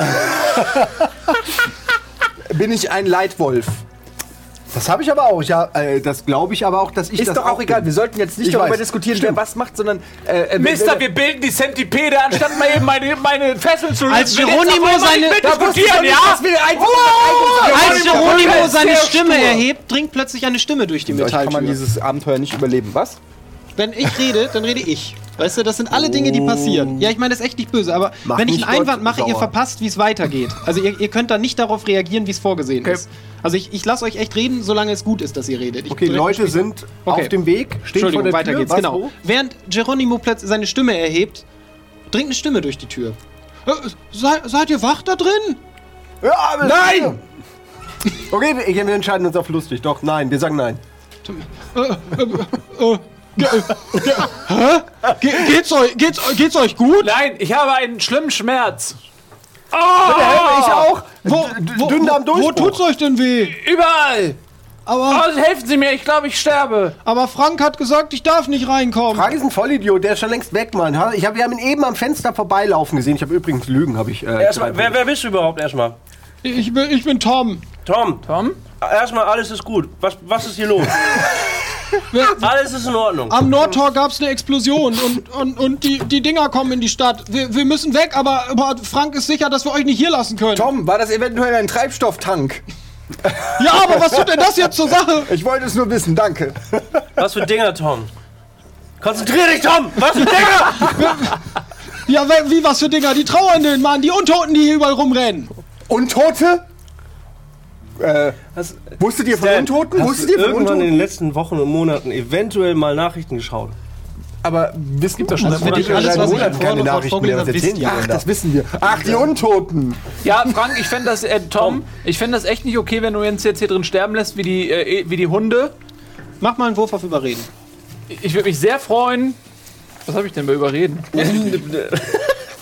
bin ich ein Leitwolf. Das habe ich aber auch. Ja, äh, das glaube ich aber auch, dass ich Ist das doch auch egal. bin. Wir sollten jetzt nicht Ich darüber weiß. diskutieren, Stimmt. wer was macht, sondern äh, äh, Mister, wer- wir bilden die Centipede, anstatt mal eben meine, meine Fesseln zu lösen. Als Will jetzt Geronimo auf einmal seine- nicht Da wusste ich mitdiskutieren, doch nicht, ja? dass wir einfach Als Geronimo Geronimo seine ist sehr Stimme stur. erhebt, dringt plötzlich eine Stimme durch die Euch kann man Metalltür. dieses Abenteuer nicht überleben. Was? Wenn ich rede, dann rede ich. Weißt du, das sind alle Dinge, die passieren. Ja, ich meine, das ist echt nicht böse, aber Mach wenn ich nicht einen Einwand Gott mache, ihr sauer. verpasst, wie es weitergeht. Also ihr, ihr könnt dann nicht darauf reagieren, wie es vorgesehen Okay. ist. Also ich, ich lasse euch echt reden, solange es gut ist, dass ihr redet. Ich Okay, direkt Leute mich- sind Okay. auf dem Weg, stehen vor Entschuldigung, der weiter Tür. geht's, Was, genau. wo? Während Geronimo plötzlich seine Stimme erhebt, dringt eine Stimme durch die Tür. Äh, sei, seid ihr wach da drin? Ja, aber Nein! Okay, wir, wir entscheiden uns auf lustig. Doch, nein, wir sagen nein. Ge geht's, euch, geht's, geht's euch gut? Nein, ich habe einen schlimmen Schmerz. Ich auch. Wo, wo, Dünndarm wo, wo Durchbruch. tut's euch denn weh? Überall. Aber, Oh, helfen Sie mir, ich glaube, ich sterbe. aber Frank hat gesagt, ich darf nicht reinkommen. Frank ist ein Vollidiot, der ist schon längst weg, Mann. Ha- Ich hab, wir haben ihn eben am Fenster vorbeilaufen gesehen. Ich habe übrigens Lügen, habe ich. Äh, Erstmal, drei wer, Punkte. wer bist du überhaupt erstmal? Ich bin, ich bin Tom. Tom, Tom? erstmal alles ist gut. Was, was ist hier los? Alles ist in Ordnung. Am Nordtor gab's eine Explosion und, und, und die, die Dinger kommen in die Stadt. Wir, wir müssen weg, aber, aber Frank ist sicher, dass wir euch nicht hier lassen können. Tom, war das eventuell ein Treibstofftank? Ja, aber was tut denn das jetzt zur Sache? Ich wollte es nur wissen, danke. Was für Dinger, Tom? Konzentrier dich, Tom! Was für Dinger? Ja, we- wie was für Dinger? Die Trauernden, Mann, die Untoten, die hier überall rumrennen. Untote? Äh, Hast, wusstet ihr von Stan, Untoten? hast Wusstet du ihr von irgendwann in Untoten? den letzten Wochen und Monaten eventuell mal Nachrichten geschaut? Aber wissen gibt doch schon. Also, wirklich alles, was ich Monaten keine vorhin Nachrichten vorgelesen mehr. habe, Was wisst erzählen ihr. die Ach, denn da? das wissen wir. Ach, die Untoten. Ja, Frank, ich fände das, äh, Tom, ich fände das echt nicht okay, wenn du uns jetzt hier drin sterben lässt, wie die, äh, wie die Hunde. Mach mal einen Wurf auf Überreden. Ich würde mich sehr freuen. Was habe ich denn bei Überreden? Ich glaube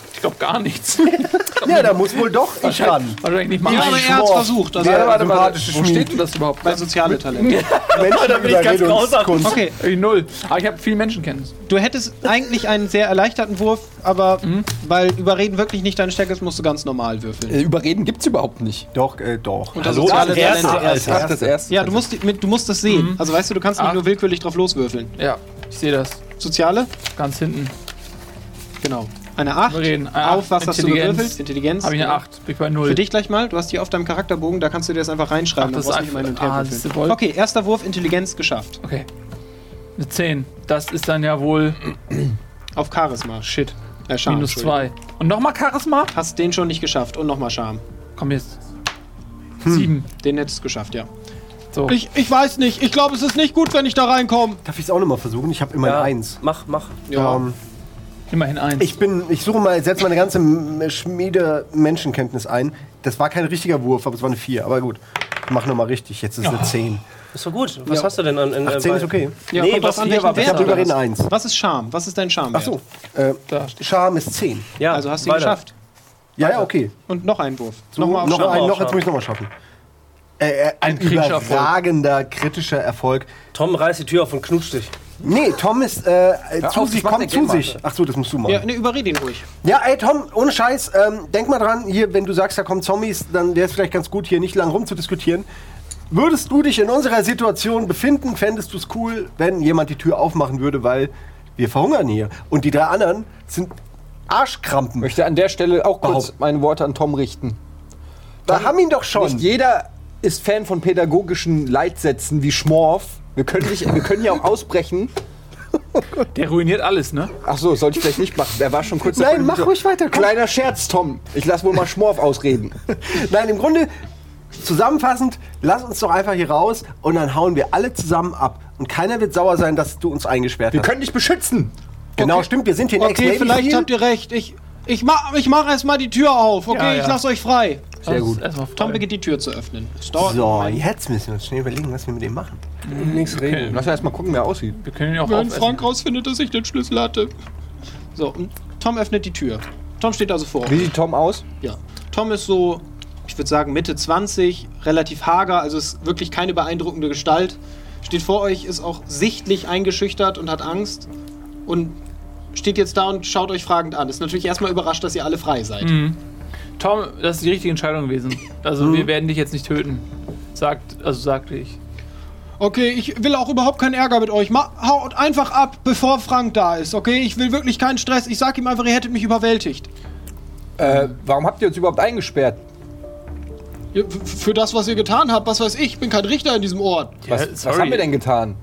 gar nichts. Ja, da muss wohl doch ich ran. Wahrscheinlich nicht mal Ja, aber ein. er hat's versucht. Also Ja, Warte, warte, sympathische wo Schmied. steht du das überhaupt? bei soziale Talente. Menschen, da bin ich ganz grausam. Okay, Ich null. Aber ich habe viel Menschenkenntnis. du hättest eigentlich einen sehr erleichterten Wurf, aber weil Überreden wirklich nicht deine Stärke ist, musst du ganz normal würfeln. Äh, Überreden gibt's überhaupt nicht. Doch, äh, doch. Und das soziale das erste, Talente erst. Ach, das erste. Ja, du musst, die- mit, du musst das sehen. Also weißt du, du kannst nicht Acht. nur willkürlich drauf loswürfeln. Ja, ich sehe das. Soziale? Ganz hinten. Genau. Eine acht. Überreden. Eine Auf acht. was hast du Intelligenz. gewürfelt? Intelligenz. Habe ich eine Ja. acht. Bin ich bei null. Für dich gleich mal. Du hast hier auf deinem Charakterbogen, da kannst du dir das einfach reinschreiben. Ach, das dann brauchst ist du nicht einfach- immer hin und her ah, das ist würfeln. der Wolf. Okay, erster Wurf, Intelligenz geschafft. Okay. Eine zehn. Das ist dann ja wohl Auf Charisma. Shit. Äh, Charme, Minus Entschuldigung. zwei. Und nochmal Charisma? Hast den schon nicht geschafft. Und nochmal Charme. Komm jetzt. Sieben. Den hättest du geschafft, ja. So. Ich, ich weiß nicht. Ich glaube, es ist nicht gut, wenn ich da reinkomme. Darf ich es auch nochmal versuchen? Ich habe immer Ja, eins. Mach, mach. Ja. Ähm, Immerhin eins. ich bin, ich suche mal, setze meine ganze M- Schmiede Menschenkenntnis ein. Das war kein richtiger Wurf, aber es war eine vier. Aber gut, ich mach nochmal richtig. Jetzt ist es eine zehn. Ist doch gut. Was Ja. hast du denn an. In, achtzehn bei- ist okay. Ja, Nee, kommt was drauf an, hier welchen war- Wert Ich habe du Überreden hast. eins. Was ist Charme? Was ist dein Charme? Ach so. Äh, Da steht. Charme ist zehn. Ja, Also hast du ihn weiter. geschafft. Ja, ja, okay. Und noch einen Wurf. So, Nochmal auf noch, Charme. ein, auf noch, jetzt Charme. muss ich nochmal schaffen. Äh, äh, ein kritischer Erfolg. überragender kritischer Erfolg. Tom reißt die Tür auf und knutscht dich. Nee, Tom ist äh, zu auf, sich, ich mach kommt den zu Game sich. Master. Ach so, das musst du machen. Ja, Ja, ne, überrede ihn ruhig. ey Tom, ohne Scheiß, ähm, denk mal dran, hier, wenn du sagst, da kommen Zombies, dann wäre es vielleicht ganz gut, hier nicht lang rumzudiskutieren. Würdest du dich in unserer Situation befinden, fändest du es cool, wenn jemand die Tür aufmachen würde, weil wir verhungern hier. Und die drei anderen sind Arschkrampen. Ich möchte an der Stelle auch kurz Behaupten. meine Worte an Tom richten. Wir haben ihn doch schon. Nicht jeder ist Fan von pädagogischen Leitsätzen wie Schmorf. Wir können, nicht, wir können hier auch ausbrechen. Der ruiniert alles, ne? Ach so, sollte ich vielleicht nicht machen. Der war schon kurz Nein, davor, mach so- ruhig weiter, komm. Kleiner Scherz, Tom. Ich lass wohl mal Schmorf ausreden. Nein, im Grunde, zusammenfassend, lass uns doch einfach hier raus und dann hauen wir alle zusammen ab. Und keiner wird sauer sein, dass du uns eingesperrt Wir hast. können dich beschützen. Genau, Okay. stimmt, wir sind hier in Okay, vielleicht habt ihr recht. Ich, ich mach, ich mach erst mal die Tür auf. Okay, Ja, ja. ich lass euch frei. Sehr gut. Erstmal Tom beginnt die Tür zu öffnen. Es dauert So, einen Moment. jetzt müssen wir uns schnell überlegen, was wir mit dem machen. Nichts reden. Lass erst mal gucken, wie er aussieht. Wir können ihn auch Wenn aufessen. Frank rausfindet, dass ich den Schlüssel hatte. So, und Tom öffnet die Tür. Tom steht also vor Wie euch. sieht Tom aus? Ja. Tom ist so, ich würde sagen, Mitte zwanzig, relativ hager, also ist wirklich keine beeindruckende Gestalt. Steht vor euch, ist auch sichtlich eingeschüchtert und hat Angst. Und steht jetzt da und schaut euch fragend an. Ist natürlich erstmal überrascht, dass ihr alle frei seid. Tom, das ist die richtige Entscheidung gewesen. Also wir werden dich jetzt nicht töten. Sagt, also sagte ich. Okay, ich will auch überhaupt keinen Ärger mit euch. Ma haut einfach ab, bevor Frank da ist, okay? Ich will wirklich keinen Stress. Ich sag ihm einfach, ihr hättet mich überwältigt. Äh, warum habt ihr uns überhaupt eingesperrt? Ja, f- für das, was ihr getan habt, was weiß ich. Ich bin kein Richter in diesem Ort. Was, was haben wir denn getan?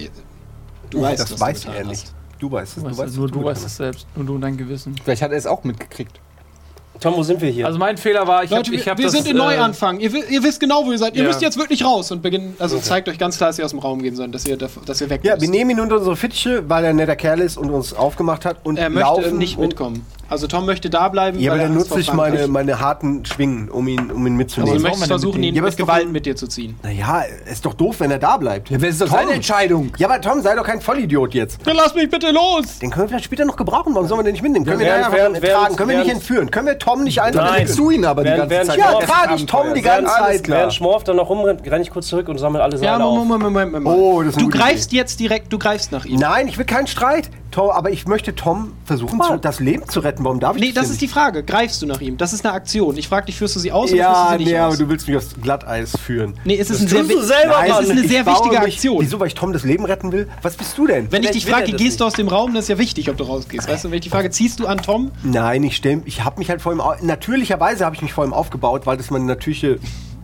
Du weißt, das was weiß du er getan nicht. hast. Du weißt es. Du weißt, weißt, nur was du getan weißt es selbst. Nur du und dein Gewissen. Vielleicht hat er es auch mitgekriegt. Tom, wo sind wir hier? Also mein Fehler war, ich Leute, hab, ich wir, hab wir das, sind in äh, Neuanfang. Ihr, wi- ihr wisst genau, wo ihr seid. Ihr Ja. müsst jetzt wirklich raus und beginnen. Also zeigt euch ganz klar, dass ihr aus dem Raum gehen sollt, dass ihr, dav- dass ihr weg Ja, müsst. wir nehmen ihn unter unsere Fittiche, weil er ein netter Kerl ist und uns aufgemacht hat und Er möchte laufen nicht und- mitkommen. Also Tom möchte da bleiben. Ja, aber weil er dann Angst nutze ich vor Frank meine, hat. meine harten Schwingen, um ihn, um ihn Also mitzunehmen. du brauchen wir möchtest denn versuchen, mit ihn Ja, aber mit ist doch Gewalt ein- mit dir zu ziehen. Naja, ist doch doof, wenn er da bleibt. Ja, das ist doch Tom. seine Entscheidung. Ja, aber Tom, sei doch kein Vollidiot jetzt. Dann lass mich bitte los! Den können wir vielleicht später noch gebrauchen. Warum sollen wir den nicht mitnehmen? Können wir den während- einfach während- ertragen? während- Können wir nicht während- entführen? Können wir Tom nicht einfach Nein. entführen? Zu ihn aber die Während- ganze während- Zeit. Ja, Ja, fahr dich, Tom, die ganze Alles Zeit. klar. Während Schmorf dann noch rumrennt, renne ich kurz zurück und sammle alle Ja, Seile auf. Moment, Moment, Moment. Oh, das ist eine Du gute greifst jetzt direkt, du greifst nach ihm. Nein, ich will keinen Streit. Tom, aber ich möchte Tom versuchen, zu, das Leben zu retten. Warum darf ich Nee, das denn ist die Frage. Greifst du nach ihm? Das ist eine Aktion. Ich frage dich, führst du sie aus oder führst du Ja, sie nicht nee, aber aus? du willst mich aufs Glatteis führen. Nee, es ist, ein Das sehr, tust du wi- selber, Nein, es Mann. ist eine Ich sehr baue wichtige mich- Aktion. Wieso, weil ich Tom das Leben retten will? Was bist du denn? Wenn ich dich Vielleicht will frage, er das gehst du nicht. aus dem Raum, das ist ja wichtig, ob du rausgehst. Weißt du, wenn ich dich frage, ziehst du an Tom? Nein, ich stell, ich habe mich halt vor ihm, au- natürlicherweise habe ich mich vor ihm aufgebaut, weil das meine natürliche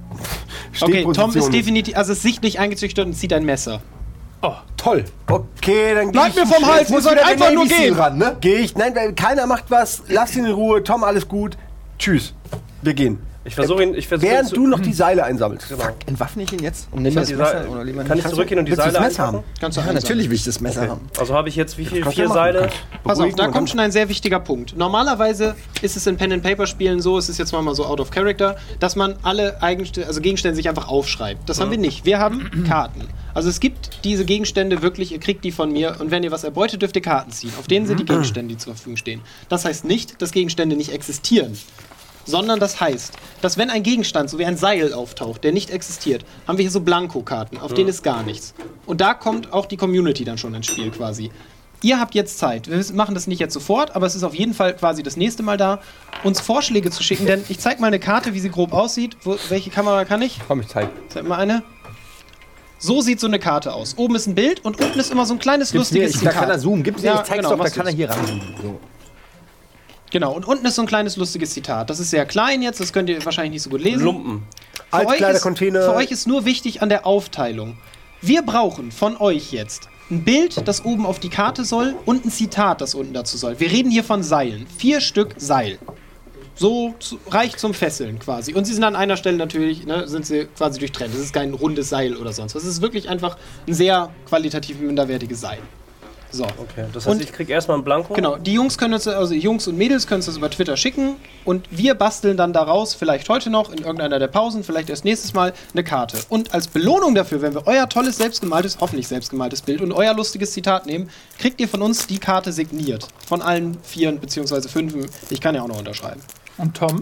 Okay, Tom Stehposition ist definitiv, also ist sichtlich eingezüchtet und zieht ein Messer. Toll. Okay, dann geh Bleibt ich mir vom Hals, jetzt muss ihr sollt wieder der einfach nur Navy Seal gehen. ran, ne? Geh ich, nein, weil keiner macht was, lass ihn in Ruhe, Tom, alles gut, tschüss, wir gehen. Ich versuche ihn, ich versuche Während ihn du noch die Seile einsammelst. Genau. Entwaffne ich ihn jetzt? Und nimm Kann das die Messer? Seile- Oder lieber Kann nicht? ich zurückgehen und die Willst du Seile das Messer einpacken? haben? Kannst du Ja, einsammeln. natürlich will ich das Messer haben. Also habe ich jetzt wie viel? Kannst du Vier ja machen. Seile? Kannst Pass auf, beruhigen da und kommt dann- schon ein sehr wichtiger Punkt. Normalerweise ist es in Pen-and-Paper-Spielen so, es ist jetzt mal so out of character, dass man alle Eigenstände, also Gegenstände sich einfach aufschreibt. Das haben wir nicht. Wir haben Karten. Also es gibt diese Gegenstände wirklich, ihr kriegt die von mir und wenn ihr was erbeutet, dürft ihr Karten ziehen. Auf denen sind die Gegenstände, die zur Verfügung stehen. Das heißt nicht, dass Gegenstände nicht existieren. Sondern das heißt, dass wenn ein Gegenstand, so wie ein Seil auftaucht, der nicht existiert, haben wir hier so Blankokarten, auf denen ist gar nichts. Und da kommt auch die Community dann schon ins Spiel quasi. Ihr habt jetzt Zeit, wir machen das nicht jetzt sofort, aber es ist auf jeden Fall quasi das nächste Mal da, uns Vorschläge zu schicken, denn ich zeig mal eine Karte, wie sie grob aussieht. Wo, welche Kamera kann ich? Komm, ich zeig. Zeig mal eine. So sieht so eine Karte aus. Oben ist ein Bild und unten ist immer so ein kleines Gib's mir, lustiges ich, da Zitat. kann er zoomen. Gib's mir, Ja, ich zeig's genau, doch, da machst kann er du's. hier ran. So. Genau, und unten ist so ein kleines lustiges Zitat. Das ist sehr klein jetzt, das könnt ihr wahrscheinlich nicht so gut lesen. Lumpen. Für euch, ist, Altkleidercontainer. für euch ist nur wichtig an der Aufteilung. Wir brauchen von euch jetzt ein Bild, das oben auf die Karte soll und ein Zitat, das unten dazu soll. Wir reden hier von Seilen. Vier Stück Seil. So zu, reicht zum Fesseln quasi. Und sie sind an einer Stelle natürlich, ne, sind sie quasi durchtrennt. Das ist kein rundes Seil oder sonst was. Es ist wirklich einfach ein sehr qualitativ minderwertiges Seil. So. Okay, das heißt, Und- ich krieg erstmal einen Blanko. Genau, die Jungs können uns, also Jungs und Mädels können uns das über Twitter schicken und wir basteln dann daraus, vielleicht heute noch, in irgendeiner der Pausen, vielleicht erst nächstes Mal, eine Karte. Und als Belohnung dafür, wenn wir euer tolles, selbstgemaltes, hoffentlich selbstgemaltes Bild und euer lustiges Zitat nehmen, kriegt ihr von uns die Karte signiert. Von allen Vieren bzw. Fünfen. Ich kann ja auch noch unterschreiben. Und Tom?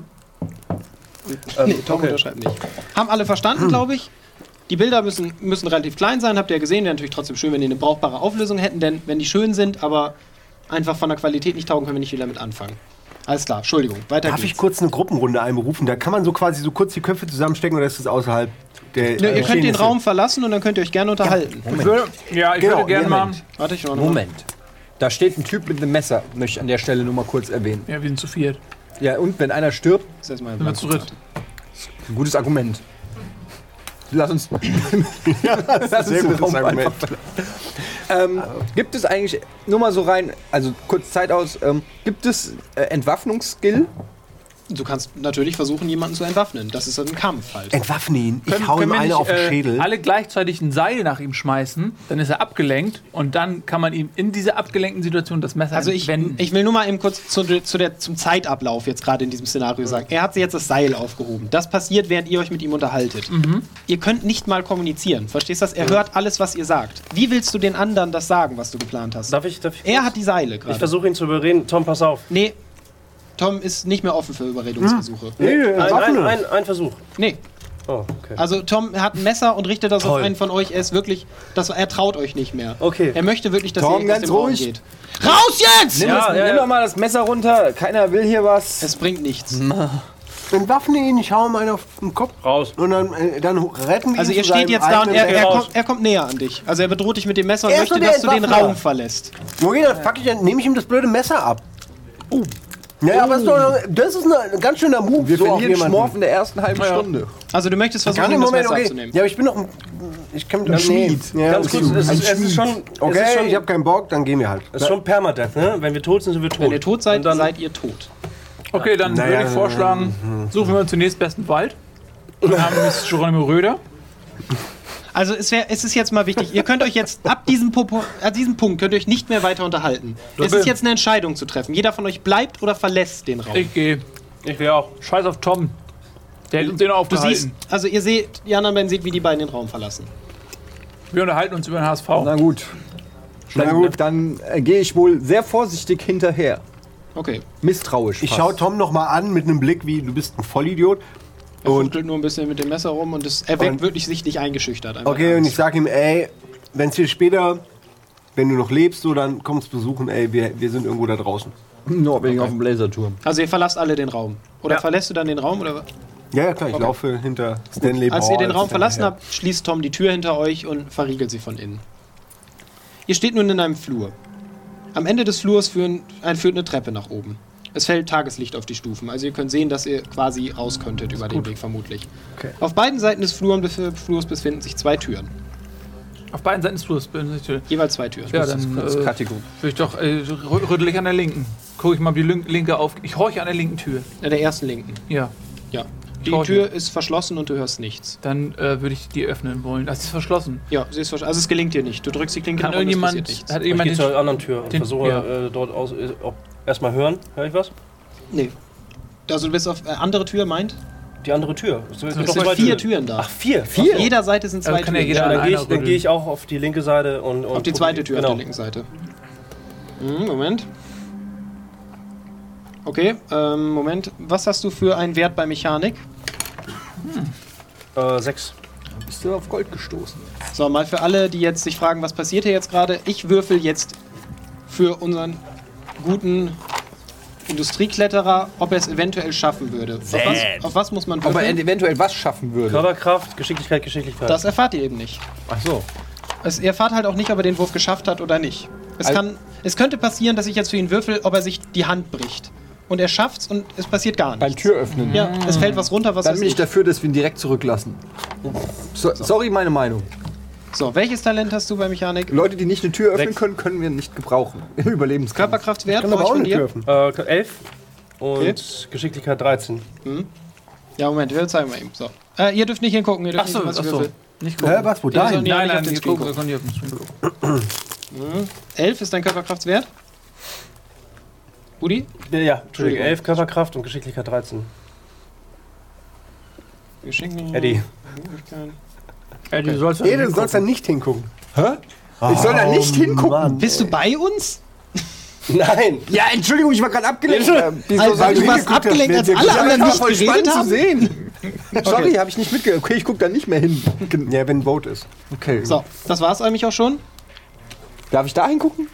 Ähm, Nee, Tom okay. unterschreibt nicht. Haben alle verstanden, glaube ich. Die Bilder müssen, müssen relativ klein sein, habt ihr ja gesehen. Wäre natürlich trotzdem schön, wenn die eine brauchbare Auflösung hätten, denn wenn die schön sind, aber einfach von der Qualität nicht taugen, können wir nicht viel damit anfangen. Alles klar, Entschuldigung, weiter Darf geht's. ich kurz eine Gruppenrunde einberufen? Da kann man so quasi so kurz die Köpfe zusammenstecken oder ist das außerhalb der. Nö, ihr äh, könnt den Geschehnisse? Raum verlassen und dann könnt ihr euch gerne unterhalten. Ich würde, ja, ich Genau, würde gerne mal. Moment. Warte, ich noch mal. Moment. Da steht ein Typ mit einem Messer, möchte ich an der Stelle nur mal kurz erwähnen. Ja, wir sind zu viert. Ja, und wenn einer stirbt, Das ist erstmal ein Sind wir zu dritt. ein gutes Argument. Lass uns mal. Lass Sehr den gutes Raum Argument. einfach Ähm, gibt es eigentlich, nur mal so rein, also kurz Zeit aus, ähm, gibt es äh, Entwaffnungsskill? Du kannst natürlich versuchen, jemanden zu entwaffnen. Das ist ein Kampf halt. Entwaffne ihn. Ich Können, hau können ihm wir eine nicht auf den äh, Schädel. alle gleichzeitig ein Seil nach ihm schmeißen, dann ist er abgelenkt und dann kann man ihm in dieser abgelenkten Situation das Messer Also ich, wenden. ich will nur mal eben kurz zu, zu der, zum Zeitablauf jetzt gerade in diesem Szenario sagen. Er hat sich jetzt das Seil aufgehoben. Das passiert, während ihr euch mit ihm unterhaltet. Ihr könnt nicht mal kommunizieren. Verstehst du das? Er hört alles, was ihr sagt. Wie willst du den anderen das sagen, was du geplant hast? Darf ich, darf ich Er kurz? hat die Seile Ich gerade. versuche ihn zu überreden. Tom, pass auf. Nee, Tom ist nicht mehr offen für Überredungsversuche. Nee, Ein, ein, Entwaffne. ein, ein Versuch. Nee. Oh, okay. Also Tom hat ein Messer und richtet das Toll. auf einen von euch. Er ist wirklich, das, er traut euch nicht mehr. Okay. Er möchte wirklich, dass Tom, ihr aus ganz dem Raum ruhig. geht. Raus jetzt! Nimm, Ja, das, ja, nimm ja. doch mal das Messer runter, keiner will hier was. Es bringt nichts. Entwaffne ihn, ich hau ihm einen auf den Kopf. Raus. Und dann, äh, dann retten wir Also ihn ihr zu steht seinem jetzt da und er, eigenen er, raus. kommt, er kommt näher an dich. Also er bedroht dich mit dem Messer und Er ist möchte, so der dass du den Entwaffner. Raum verlässt. Okay, dann fuck ich, nehme ich ihm das blöde Messer ab. Oh. Naja, aber das ist, doch, das ist ein, ein ganz schöner Move. Wir so auf verlieren jemanden. Schmorf in der ersten halben Stunde. Also du möchtest Gar versuchen, nicht, ihm das Moment, Messer okay. abzunehmen. Ja, aber ich bin noch ein. Ich kann mit Ein Schmied. Ja, Ganz okay. kurz, es ist, es ist schon, es Okay, ist schon, ich habe keinen Bock, dann gehen wir halt. es ist schon Permadeath, ne? Wenn wir tot sind, sind wir tot. Wenn ihr tot seid, Und dann, seid ihr tot. Okay, dann Naja, würde ich vorschlagen, suchen wir uns den nächstbesten Wald. Wir haben Miss Geronimo Röder. Also es, wär, es ist jetzt mal wichtig, ihr könnt euch jetzt ab diesem, Popo, ab diesem Punkt könnt ihr euch nicht mehr weiter unterhalten. Es ist jetzt eine Entscheidung zu treffen. Jeder von euch bleibt oder verlässt den Raum. Ich gehe. Ich will auch. Scheiß auf Tom. Der hält uns den Du aufgehalten. siehst, also ihr seht, die anderen beiden seht, wie die beiden den Raum verlassen. Wir unterhalten uns über den H S V. Na gut. Na gut, dann äh, gehe ich wohl sehr vorsichtig hinterher. Okay. Misstrauisch. Ich fast. schaue Tom noch mal an mit einem Blick wie, du bist ein Vollidiot. Er Und fuchtelt nur ein bisschen mit dem Messer rum und es, er wirkt Und- wirklich sichtlich eingeschüchtert. Einfach okay, und Angst. ich sag ihm, ey, wenn es hier später, wenn du noch lebst, so, dann kommst besuchen, ey, wir, wir sind irgendwo da draußen. Norwegen auf dem Laserturm. Also ihr verlasst alle den Raum. Oder Ja. verlässt du dann den Raum? Oder? Ja, ja, klar, ich laufe hinter Stanley Als ihr den Ball, Raum verlassen hinterher. habt, schließt Tom die Tür hinter euch und verriegelt sie von innen. Ihr steht nun in einem Flur. Am Ende des Flurs führen, ein, führt eine Treppe nach oben. Es fällt Tageslicht auf die Stufen, also ihr könnt sehen, dass ihr quasi raus könntet über den Weg vermutlich. Okay. Auf beiden Seiten des Flurs, Flurs befinden sich zwei Türen. Auf beiden Seiten des Flurs. bin ich- Jeweils zwei Türen. Ja, dann Das äh, Kategorie. würde ich doch, äh, rü- rüttel ich an der linken. Gucke ich mal die lin- linke auf. Ich horche an der linken Tür. Ja, der ersten linken. Ja. Ja. Die Torch. Tür ist verschlossen und du hörst nichts. Dann äh, würde ich die öffnen wollen. Das ist verschlossen. Ja, sie ist verschlossen. Also es gelingt dir nicht. Du drückst die Klinke Kann nach unten, es irgendjemand. passiert nichts. Hat Ich jemand gehe den, zur anderen Tür und den- versuche ja. äh, dort aus. Äh, ob, erstmal hören. Hör ich was? Nee. Also du bist auf äh, andere Tür, meint? Die andere Tür. Es sind Es noch sind zwei vier Türen. Türen da. Ach, vier? Auf jeder Seite sind zwei Also kann ja Türen. jeder Ja, dann eine gehe ich, dann rütteln. geh ich auch auf die linke Seite und. und Auf die guck- zweite Tür genau. auf der linken Seite. Mhm, Moment. Okay, ähm, Moment. Was hast du für einen Wert bei Mechanik? Äh, sechs. Bist du auf Gold gestoßen? So, mal für alle, die jetzt sich fragen, was passiert hier jetzt gerade. Ich würfel jetzt für unseren guten Industriekletterer, ob er es eventuell schaffen würde. Auf was, auf was muss man Ob er würfeln? eventuell was schaffen würde. Körperkraft, Geschicklichkeit, Geschicklichkeit. Das erfahrt ihr eben nicht. Ach so. Es, ihr erfahrt halt auch nicht, ob er den Wurf geschafft hat oder nicht. Es, Also- kann, es könnte passieren, dass ich jetzt für ihn würfel, ob er sich die Hand bricht. Und er schafft's und es passiert gar Beim nichts. Tür öffnen. Ja, es fällt was runter, was Dann weiß bin ich ich. dafür, dass wir ihn direkt zurücklassen. So, sorry, meine Meinung. So, welches Talent hast du bei Mechanik? Leute, die nicht eine Tür öffnen Sechs. können, können wir nicht gebrauchen. Überlebenskampf. Körperkraftwert Kann brauch aber ich auch von eine Tür dir? öffnen. Äh, elf und Okay. Geschicklichkeit dreizehn. Ja, Moment, wir zeigen mal eben. So. Äh, ihr dürft nicht hingucken, ihr dürft Achso, nicht, was ich achso. würfel. Nicht Hä, gucken. was? Wo Die ist dahin? auch nicht- Nein, auf nein, den nicht Screen gucken. gucken. Wir können nicht auf den Screen gucken. elf ist dein Körperkraftswert? Budi? Ja, ja, Entschuldigung. Entschuldigung. elf Körperkraft und Geschicklichkeit dreizehn. Geschenke. Eddie. Ey, du sollst Nee, du sollst da nicht hingucken. Ich soll da nicht hingucken. Mann, Bist du bei uns? Nein! Ja, Entschuldigung, ich war gerade abgelenkt. Ja, Äh, wieso Also, sag du ich- warst abgelenkt, als wir- alle wir- anderen Das nicht war voll geredet spannend zu haben? sehen. Sorry, habe ich nicht mitgehört. Okay, ich gucke da nicht mehr hin. Ja, wenn Vote ist. Okay. So, das war's eigentlich auch schon. Darf ich da hingucken?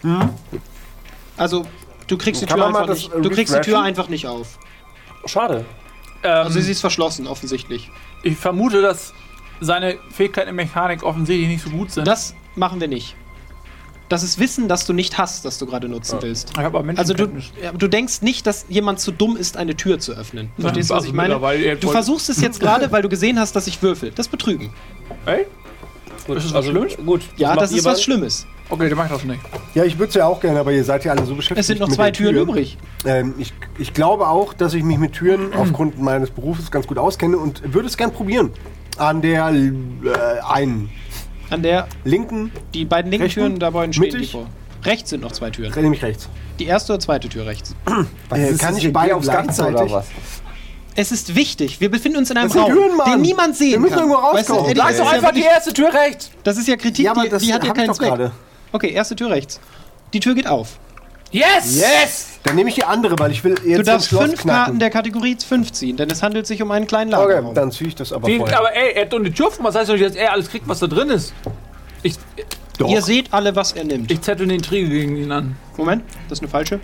Also, du kriegst die Kann Tür man mal einfach das, nicht. äh, Du kriegst die Tür refreshen? einfach nicht auf. Schade. Ähm, Also, sie ist verschlossen, offensichtlich. ich vermute, dass seine Fähigkeiten in Mechanik offensichtlich nicht so gut sind. Das machen wir nicht. Das ist Wissen, das du nicht hast, das du gerade nutzen willst. ich habe aber Also du, Menschenkenntnis. ja, du denkst nicht, dass jemand zu dumm ist, eine Tür zu öffnen. Verstehst du, was also ich meine? mittlerweile, ihr Du wollt- versuchst es jetzt gerade, weil du gesehen hast, dass ich würfel. Das ist Betrügen. Ey? Gut, Ist das was also, Schlimmes? Gut. Ja, macht das ihr ist was beiden? Schlimmes. Okay, der macht das nicht. Ja, ich würde es ja auch gerne, aber ihr seid ja alle so beschäftigt. Es sind noch mit zwei der Türen Tür. übrig. Ähm, ich, ich glaube auch, dass ich mich mit Türen aufgrund meines Berufes ganz gut auskenne und würde es gern probieren. An der äh, einen An der, linken, die beiden linken Rechten? Türen, da beiden stehen die Mittig? vor. Rechts sind noch zwei Türen. nämlich rechts. Die erste oder zweite Tür rechts. Was Äh, ist kann das ich hier, beide geh aufs Ganze gleichzeitig? oder was? Es ist wichtig. Wir befinden uns in einem Das sind Raum, Türen, Mann. den niemand sehen Wir müssen kann. irgendwo Weißt du, rauskommen. Eddie, Sag das, doch ist ja wirklich, erste Tür rechts! das ist ja Kritik, Ja, aber die, das die hat ja hab ich keinen doch Zweck. gerade. Okay, erste Tür rechts. Die Tür geht auf. Yes! Yes! Dann nehme ich die andere, weil ich will jetzt Du darfst das Schloss fünf knacken. Karten der Kategorie fünf ziehen, denn es handelt sich um einen kleinen Okay, Lagerraum. dann ziehe ich das aber Wie, vorher. aber ey, er hat doch eine Tür offen. Was heißt doch nicht, dass er alles kriegt, was da drin ist? Ich, Doch. Ihr seht alle, was er nimmt. ich zettel eine Intrige gegen ihn an. Moment, das ist eine falsche.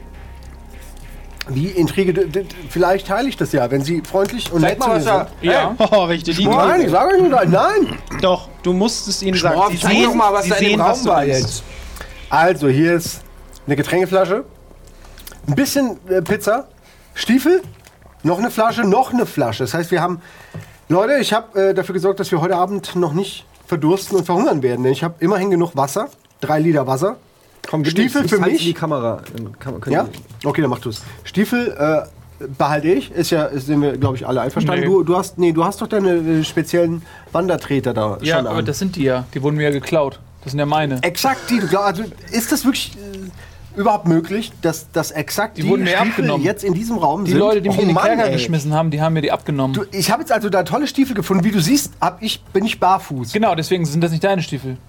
Wie Intrige, d- d- vielleicht teile ich das ja, wenn sie freundlich und nett Zeig mal, zu was mir da. sind. Ja. Oh, welche die Nein, ich sage euch nur, nein. Doch, du musst es ihnen sagen. Boah, Sie zeig sehen, doch mal, was sie da in dem sehen, was Raum du war nimmst. jetzt. Also, hier ist eine Getränkeflasche, ein bisschen äh, Pizza, Stiefel, noch eine Flasche, noch eine Flasche. Das heißt, wir haben... Leute, ich habe äh, dafür gesorgt, dass wir heute Abend noch nicht verdursten und verhungern werden. Denn ich habe immerhin genug Wasser, drei Liter Wasser. Komm, gib Stiefel mir- für ich halte mich. die Kamera. Dann kann man- können Ja? wir- Okay, dann mach du es. Stiefel äh, behalte ich. Ist ja, ist- sind wir, glaube ich, alle einverstanden. Nee. Du, du, hast, nee, du hast doch deine äh, speziellen Wandertreter da Ja, schon aber an. das sind die ja. Die wurden mir ja geklaut. Das sind ja meine. Exakt die. Du glaub, also, ist das wirklich äh, überhaupt möglich, dass, dass exakt Die die, wurden mir Stiefel abgenommen. jetzt in diesem Raum Die sind? Leute, die mich Oh in den Mann, Kerker ey. geschmissen haben, die haben mir die abgenommen. Du, ich habe jetzt also da tolle Stiefel gefunden. Wie du siehst, hab ich, bin ich barfuß. Genau, deswegen sind das nicht deine Stiefel.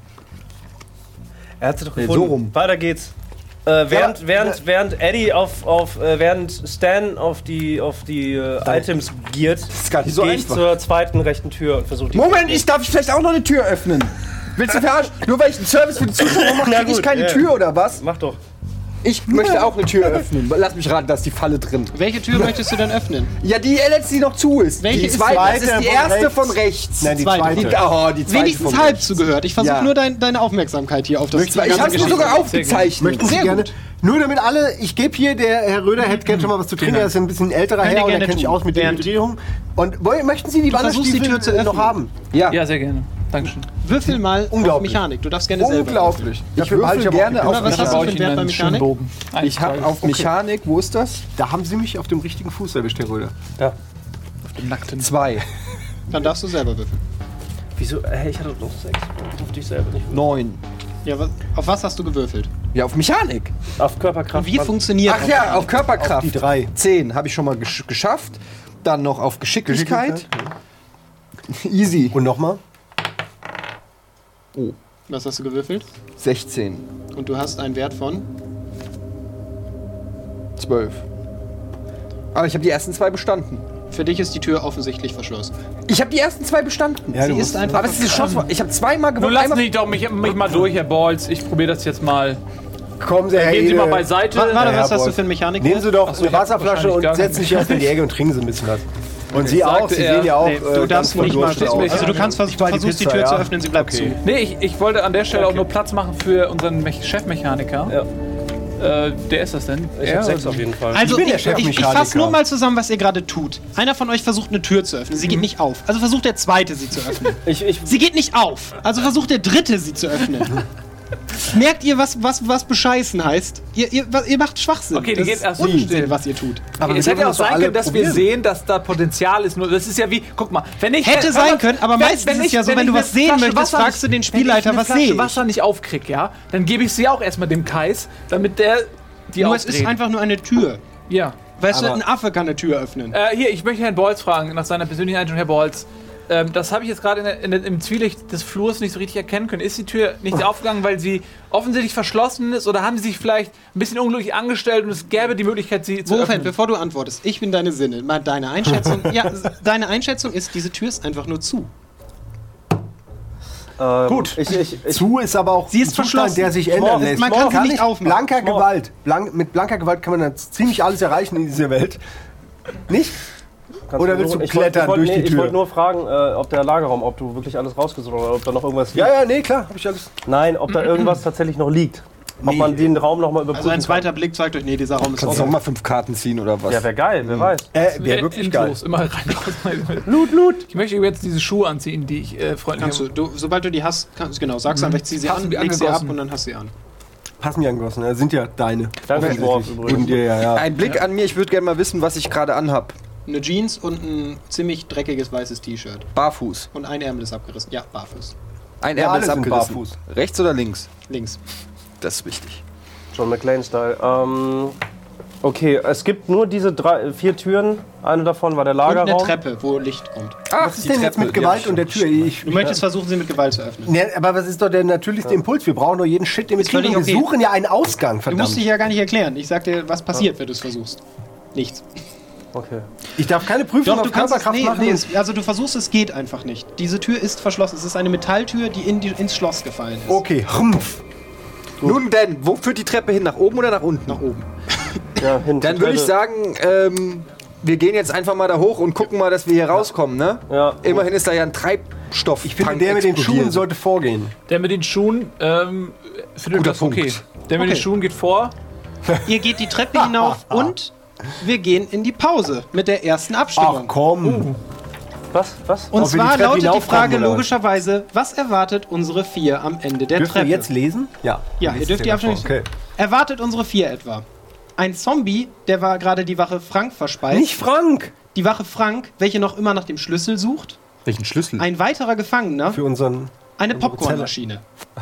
Er hat sie doch Nee, gefunden. so rum. Weiter geht's. Äh, während, Ja, während, während Eddie auf, auf äh, während Stan auf die, auf die äh, Items giert, ist gar nicht so gehe ich einfach. zur zweiten rechten Tür und versuche die. Moment, ich darf ich vielleicht auch noch eine Tür öffnen. Willst du verarschen? Nur weil ich einen Service für die Zuschauer mache, Na krieg ich gut, keine ja. Tür oder was? Mach doch. Ich möchte auch eine Tür öffnen. Lass mich raten, da ist die Falle drin. Welche Tür möchtest du denn öffnen? Ja, die letzte, die noch zu ist. Welche die ist zweite, das die ist die von erste rechts? von rechts. Nein, die Zweite. zweite. Die, oh, die zweite Wenigstens von halb rechts. zugehört. Ich versuche Ja. nur dein, deine Aufmerksamkeit hier auf das Möchtest du- die Ich ganze hab's mir Geschichte. sogar aufgezeichnet. Möchten Sie Sehr gerne? gut. Nur damit alle, ich gebe hier, der Herr Röder hätte gerne schon mal was zu trinken, Vielen er ist ein bisschen älterer Könnt ihr Herr und er gerne kennt sich tun. aus mit der Während- Hydrierung. Und wollen, möchten Sie die versuchst die Wanderstiefel Tür zu noch öffnen. haben? Ja, Ja, sehr gerne. Dankeschön. Würfel mal auf Unglaublich. Mechanik. Du darfst gerne selber. Unglaublich. ich Dafür behalte würfel aber auch gerne die auf Oder was Pizza. hast du für einen Wert bei einen schönen Mechanik? Bogen. Ich habe auf Mechanik, wo ist das? Da haben Sie mich auf dem richtigen Fuß erwischt, Herr Röder. Ja. Im Nackten. Zwei. Dann darfst du selber würfeln. Wieso? Hey, ich hatte doch sechs. Warum durfte ich selber nicht? Neun. Ja, was, auf was hast du gewürfelt? Ja, auf Mechanik. Auf Körperkraft. Wie funktioniert Ach ja, auf Körperkraft. Auf die drei. Zehn habe ich schon mal gesch geschafft. Dann noch auf Geschicklichkeit. Easy. Und nochmal? Oh, Was hast du gewürfelt? sechzehn. Und du hast einen Wert von? zwölf. Aber ich habe die ersten zwei bestanden. Für dich ist die Tür offensichtlich verschlossen. Ich habe die ersten zwei bestanden. Ja, Sie du ist musst- einfach. Aber es ist eine Chance. Ich habe zweimal Nun gewonnen. lassen Einmal- Sie doch mich, mich mal durch, Herr Balls. Ich probiere das jetzt mal. Kommen Sie, Herr Gehen Sie Ede. mal beiseite. Warte, warte, Ja, was hast Boy. du für einen Mechanik? Nehmen Sie doch Ach so, eine ich hab Wasserflasche wahrscheinlich und gar setzen keinen. sich auf in die Ecke und trinken Sie ein bisschen was. Und Sie auch, sagte Sie er- sehen ja auch. Nee, äh, du ganz darfst von nicht mal. Durst aus. Also du kannst vers Ich war die versuchst die Pizza, Tür ja. zu öffnen, sie bleibt Okay. zu. Nee, ich, ich wollte an der Stelle Okay. auch nur Platz machen für unseren Mech- Chefmechaniker. Ja. Äh, der ist das denn? Ich Er hab sechs oder auf jeden Fall. Also bin der ich, ich, ich Chefmechaniker. fasse nur mal zusammen, was ihr gerade tut. Einer von euch versucht eine Tür zu öffnen, sie geht nicht auf. Also versucht der zweite sie zu öffnen. Ich, ich, Sie geht nicht auf. Also versucht der dritte sie zu öffnen. Merkt ihr, was, was, was bescheißen heißt? Ihr, ihr, was- ihr macht Schwachsinn. Okay, die das geht ist erst- Unsinn, stimmt. was ihr tut. Aber wir es hätte dürfen auch das doch sein alle können, dass wir probieren. sehen, dass da Potenzial ist. Nur das ist ja wie, guck mal, wenn ich Hätte hör sein mal, können, aber meistens ist es ja so, wenn ich du eine was sehen Flasche möchtest, Wasser fragst du den Spielleiter, wenn ich was eine sehe Flasche ich? Wasser nicht aufkrieg, ja, dann gebe ich sie auch erstmal dem Kais, damit der die Nur es aufdreht. ist einfach nur eine Tür. Ja. Weißt du, Aber- ein Affe kann eine Tür öffnen. Äh, hier, ich möchte Herrn Bolz fragen, nach seiner persönlichen Einstellung, Herr Bolz. Ähm, das habe ich jetzt gerade in der- in der- im Zwielicht des Flurs nicht so richtig erkennen können. Ist die Tür nicht aufgegangen, weil sie offensichtlich verschlossen ist, oder haben sie sich vielleicht ein bisschen unglücklich angestellt und es gäbe die Möglichkeit, sie zu Wofan, öffnen? bevor du antwortest, ich bin deine Sinne. Mal deine Einschätzung. Ja, s- deine Einschätzung ist, diese Tür ist einfach nur zu. ähm, Gut. Ich, ich, ich, Zu ist aber auch Sie ist ein Zustand, verschlossen. der sich ändern Small. lässt. Man kann sie nicht nicht aufmachen. Blanker Small. Gewalt. Blank, mit blanker Gewalt kann man dann ziemlich alles erreichen in dieser Welt. Nicht? kannst Oder du willst du nur- ich wollt- klettern ich wollt- durch nee, die Ich Tür? wollte nur fragen, äh, ob der Lagerraum, ob du wirklich alles rausgesucht hast oder ob da noch irgendwas liegt. Ja, ja, nee, klar, hab ich alles. Nein, ob da irgendwas tatsächlich noch liegt. Ob Nee. man den Raum noch mal überprüfen Also ein kann. zweiter Blick zeigt euch, nee, dieser Raum ist Kannst du offen. noch mal fünf Karten ziehen oder was? Ja, wäre geil, wer weiß. Äh, wäre wirklich geil. Endlos, immer rein, raus, rein. Loot, loot. Ich möchte übrigens diese Schuhe anziehen, die ich äh, freundlich Kannst du, du, sobald du die hast, kannst, genau, sagst einfach, ich zieh sie Hast du an, die leg sie ab angegossen? und dann hast du sie an. Passen die angegossen, ne? Sind ja deine. Danke, Offensichtlich. Dwarf, übrigens. Wurden dir ja, ja. Ein Blick an mir, ich würde gerne mal wissen, was ich gerade anhab. Eine Jeans und ein ziemlich dreckiges weißes T-Shirt. Barfuß. Und ein Ärmel ist abgerissen. Ja, barfuß. Ein Ja, Ärmel alle ist sind abgerissen. barfuß. Rechts oder links? Links. Das ist wichtig. John McClane-Style. Ähm, okay, es gibt nur diese drei, vier Türen. Eine davon war der Und eine Lagerraum. Treppe, wo Licht kommt. Ach, Was ist denn jetzt mit Gewalt und der Tür? Ich, Du möchtest versuchen, sie mit Gewalt zu öffnen. ne, aber was ist doch der natürlichste Impuls? Wir brauchen doch jeden Shit, den wir Ist völlig kriegen. Wir okay. suchen ja einen Ausgang, Du verdammt. musst dich ja gar nicht erklären. Ich sag dir, was passiert, wenn du es versuchst. Nichts. Okay. Ich darf keine Prüfung Doch, auf du kannst es, Körperkraft nee, machen. nee, und- es, also du versuchst, es geht einfach nicht. Diese Tür ist verschlossen. Es ist eine Metalltür, die, in die ins Schloss gefallen ist. Okay, Humpf. Nun denn, wo führt die Treppe hin? Nach oben oder nach unten? Nach oben. Ja, hin Dann zur würde ich Toilette. sagen, ähm, wir gehen jetzt einfach mal da hoch und gucken mal, dass wir hier rauskommen, ne? Ja. Immerhin ist da ja ein Treibstoff. Ich finde, der mit den Schuhen sollte vorgehen. Der mit den Schuhen, ähm, findet Guter das okay. Punkt. Der mit Okay. den Schuhen geht vor. Ihr geht die Treppe hinauf und wir gehen in die Pause mit der ersten Ach Abstimmung. komm. Was? Was? Und Ob wir die zwar Treppe lautet die hinaufkommen, Frage oder was? logischerweise, was erwartet unsere vier am Ende der Dürfen Treppe? wir jetzt lesen? Ja. Ja, Lest ihr dürft es die ja Abstimmung. vor. Okay. Erwartet unsere vier etwa. Ein Zombie, der war gerade die Wache Frank verspeist. Nicht Frank! Die Wache Frank, welche noch immer nach dem Schlüssel sucht. Welchen Schlüssel? Ein weiterer Gefangener, Für unseren. eine Popcornmaschine.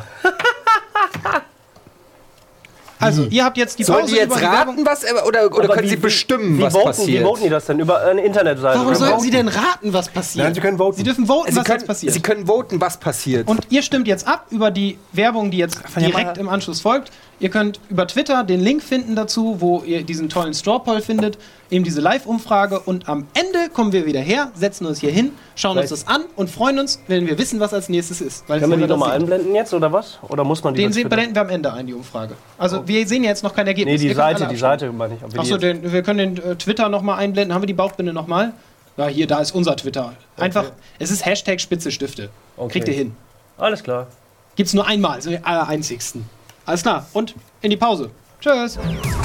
Also, ihr habt jetzt die Sollen Pause die jetzt über die Werbung. raten, was er, oder, oder Aber können wie- sie bestimmen, wie was voten, passiert? Wie voten die das denn? Über eine Internetseite? Warum Oder sollten voten- sie denn raten, was passiert? Nein, sie können voten. Sie dürfen voten, sie, was können, jetzt passiert. sie können voten, was passiert. Und ihr stimmt jetzt ab über die Werbung, die jetzt ja direkt mal- im Anschluss folgt. Ihr könnt über Twitter den Link finden dazu, wo ihr diesen tollen Straw Poll findet, eben diese Live-Umfrage. Und am Ende kommen wir wieder her, setzen uns hier hin, schauen uns das an und freuen uns, wenn wir wissen, was als nächstes ist. Weil Können wir die jeder nochmal sieht. einblenden jetzt oder was? Oder muss man die Den das sehen, Twitter- blenden wir am Ende ein, die Umfrage. Also wir sehen ja jetzt noch kein Ergebnis. Nee, die Ihr könnt Seite, alle die abstimmen. Seite meine ich. ob wir die Achso, jetzt- den, wir können den äh, Twitter nochmal einblenden. Haben wir die Bauchbinde nochmal? Ja, hier, da ist unser Twitter. Einfach, es ist Hashtag Spitze Stifte. Okay. Kriegt ihr hin. Alles klar. Gibt's nur einmal, sind wir die allereinzigsten. Alles klar, und in die Pause. Tschüss.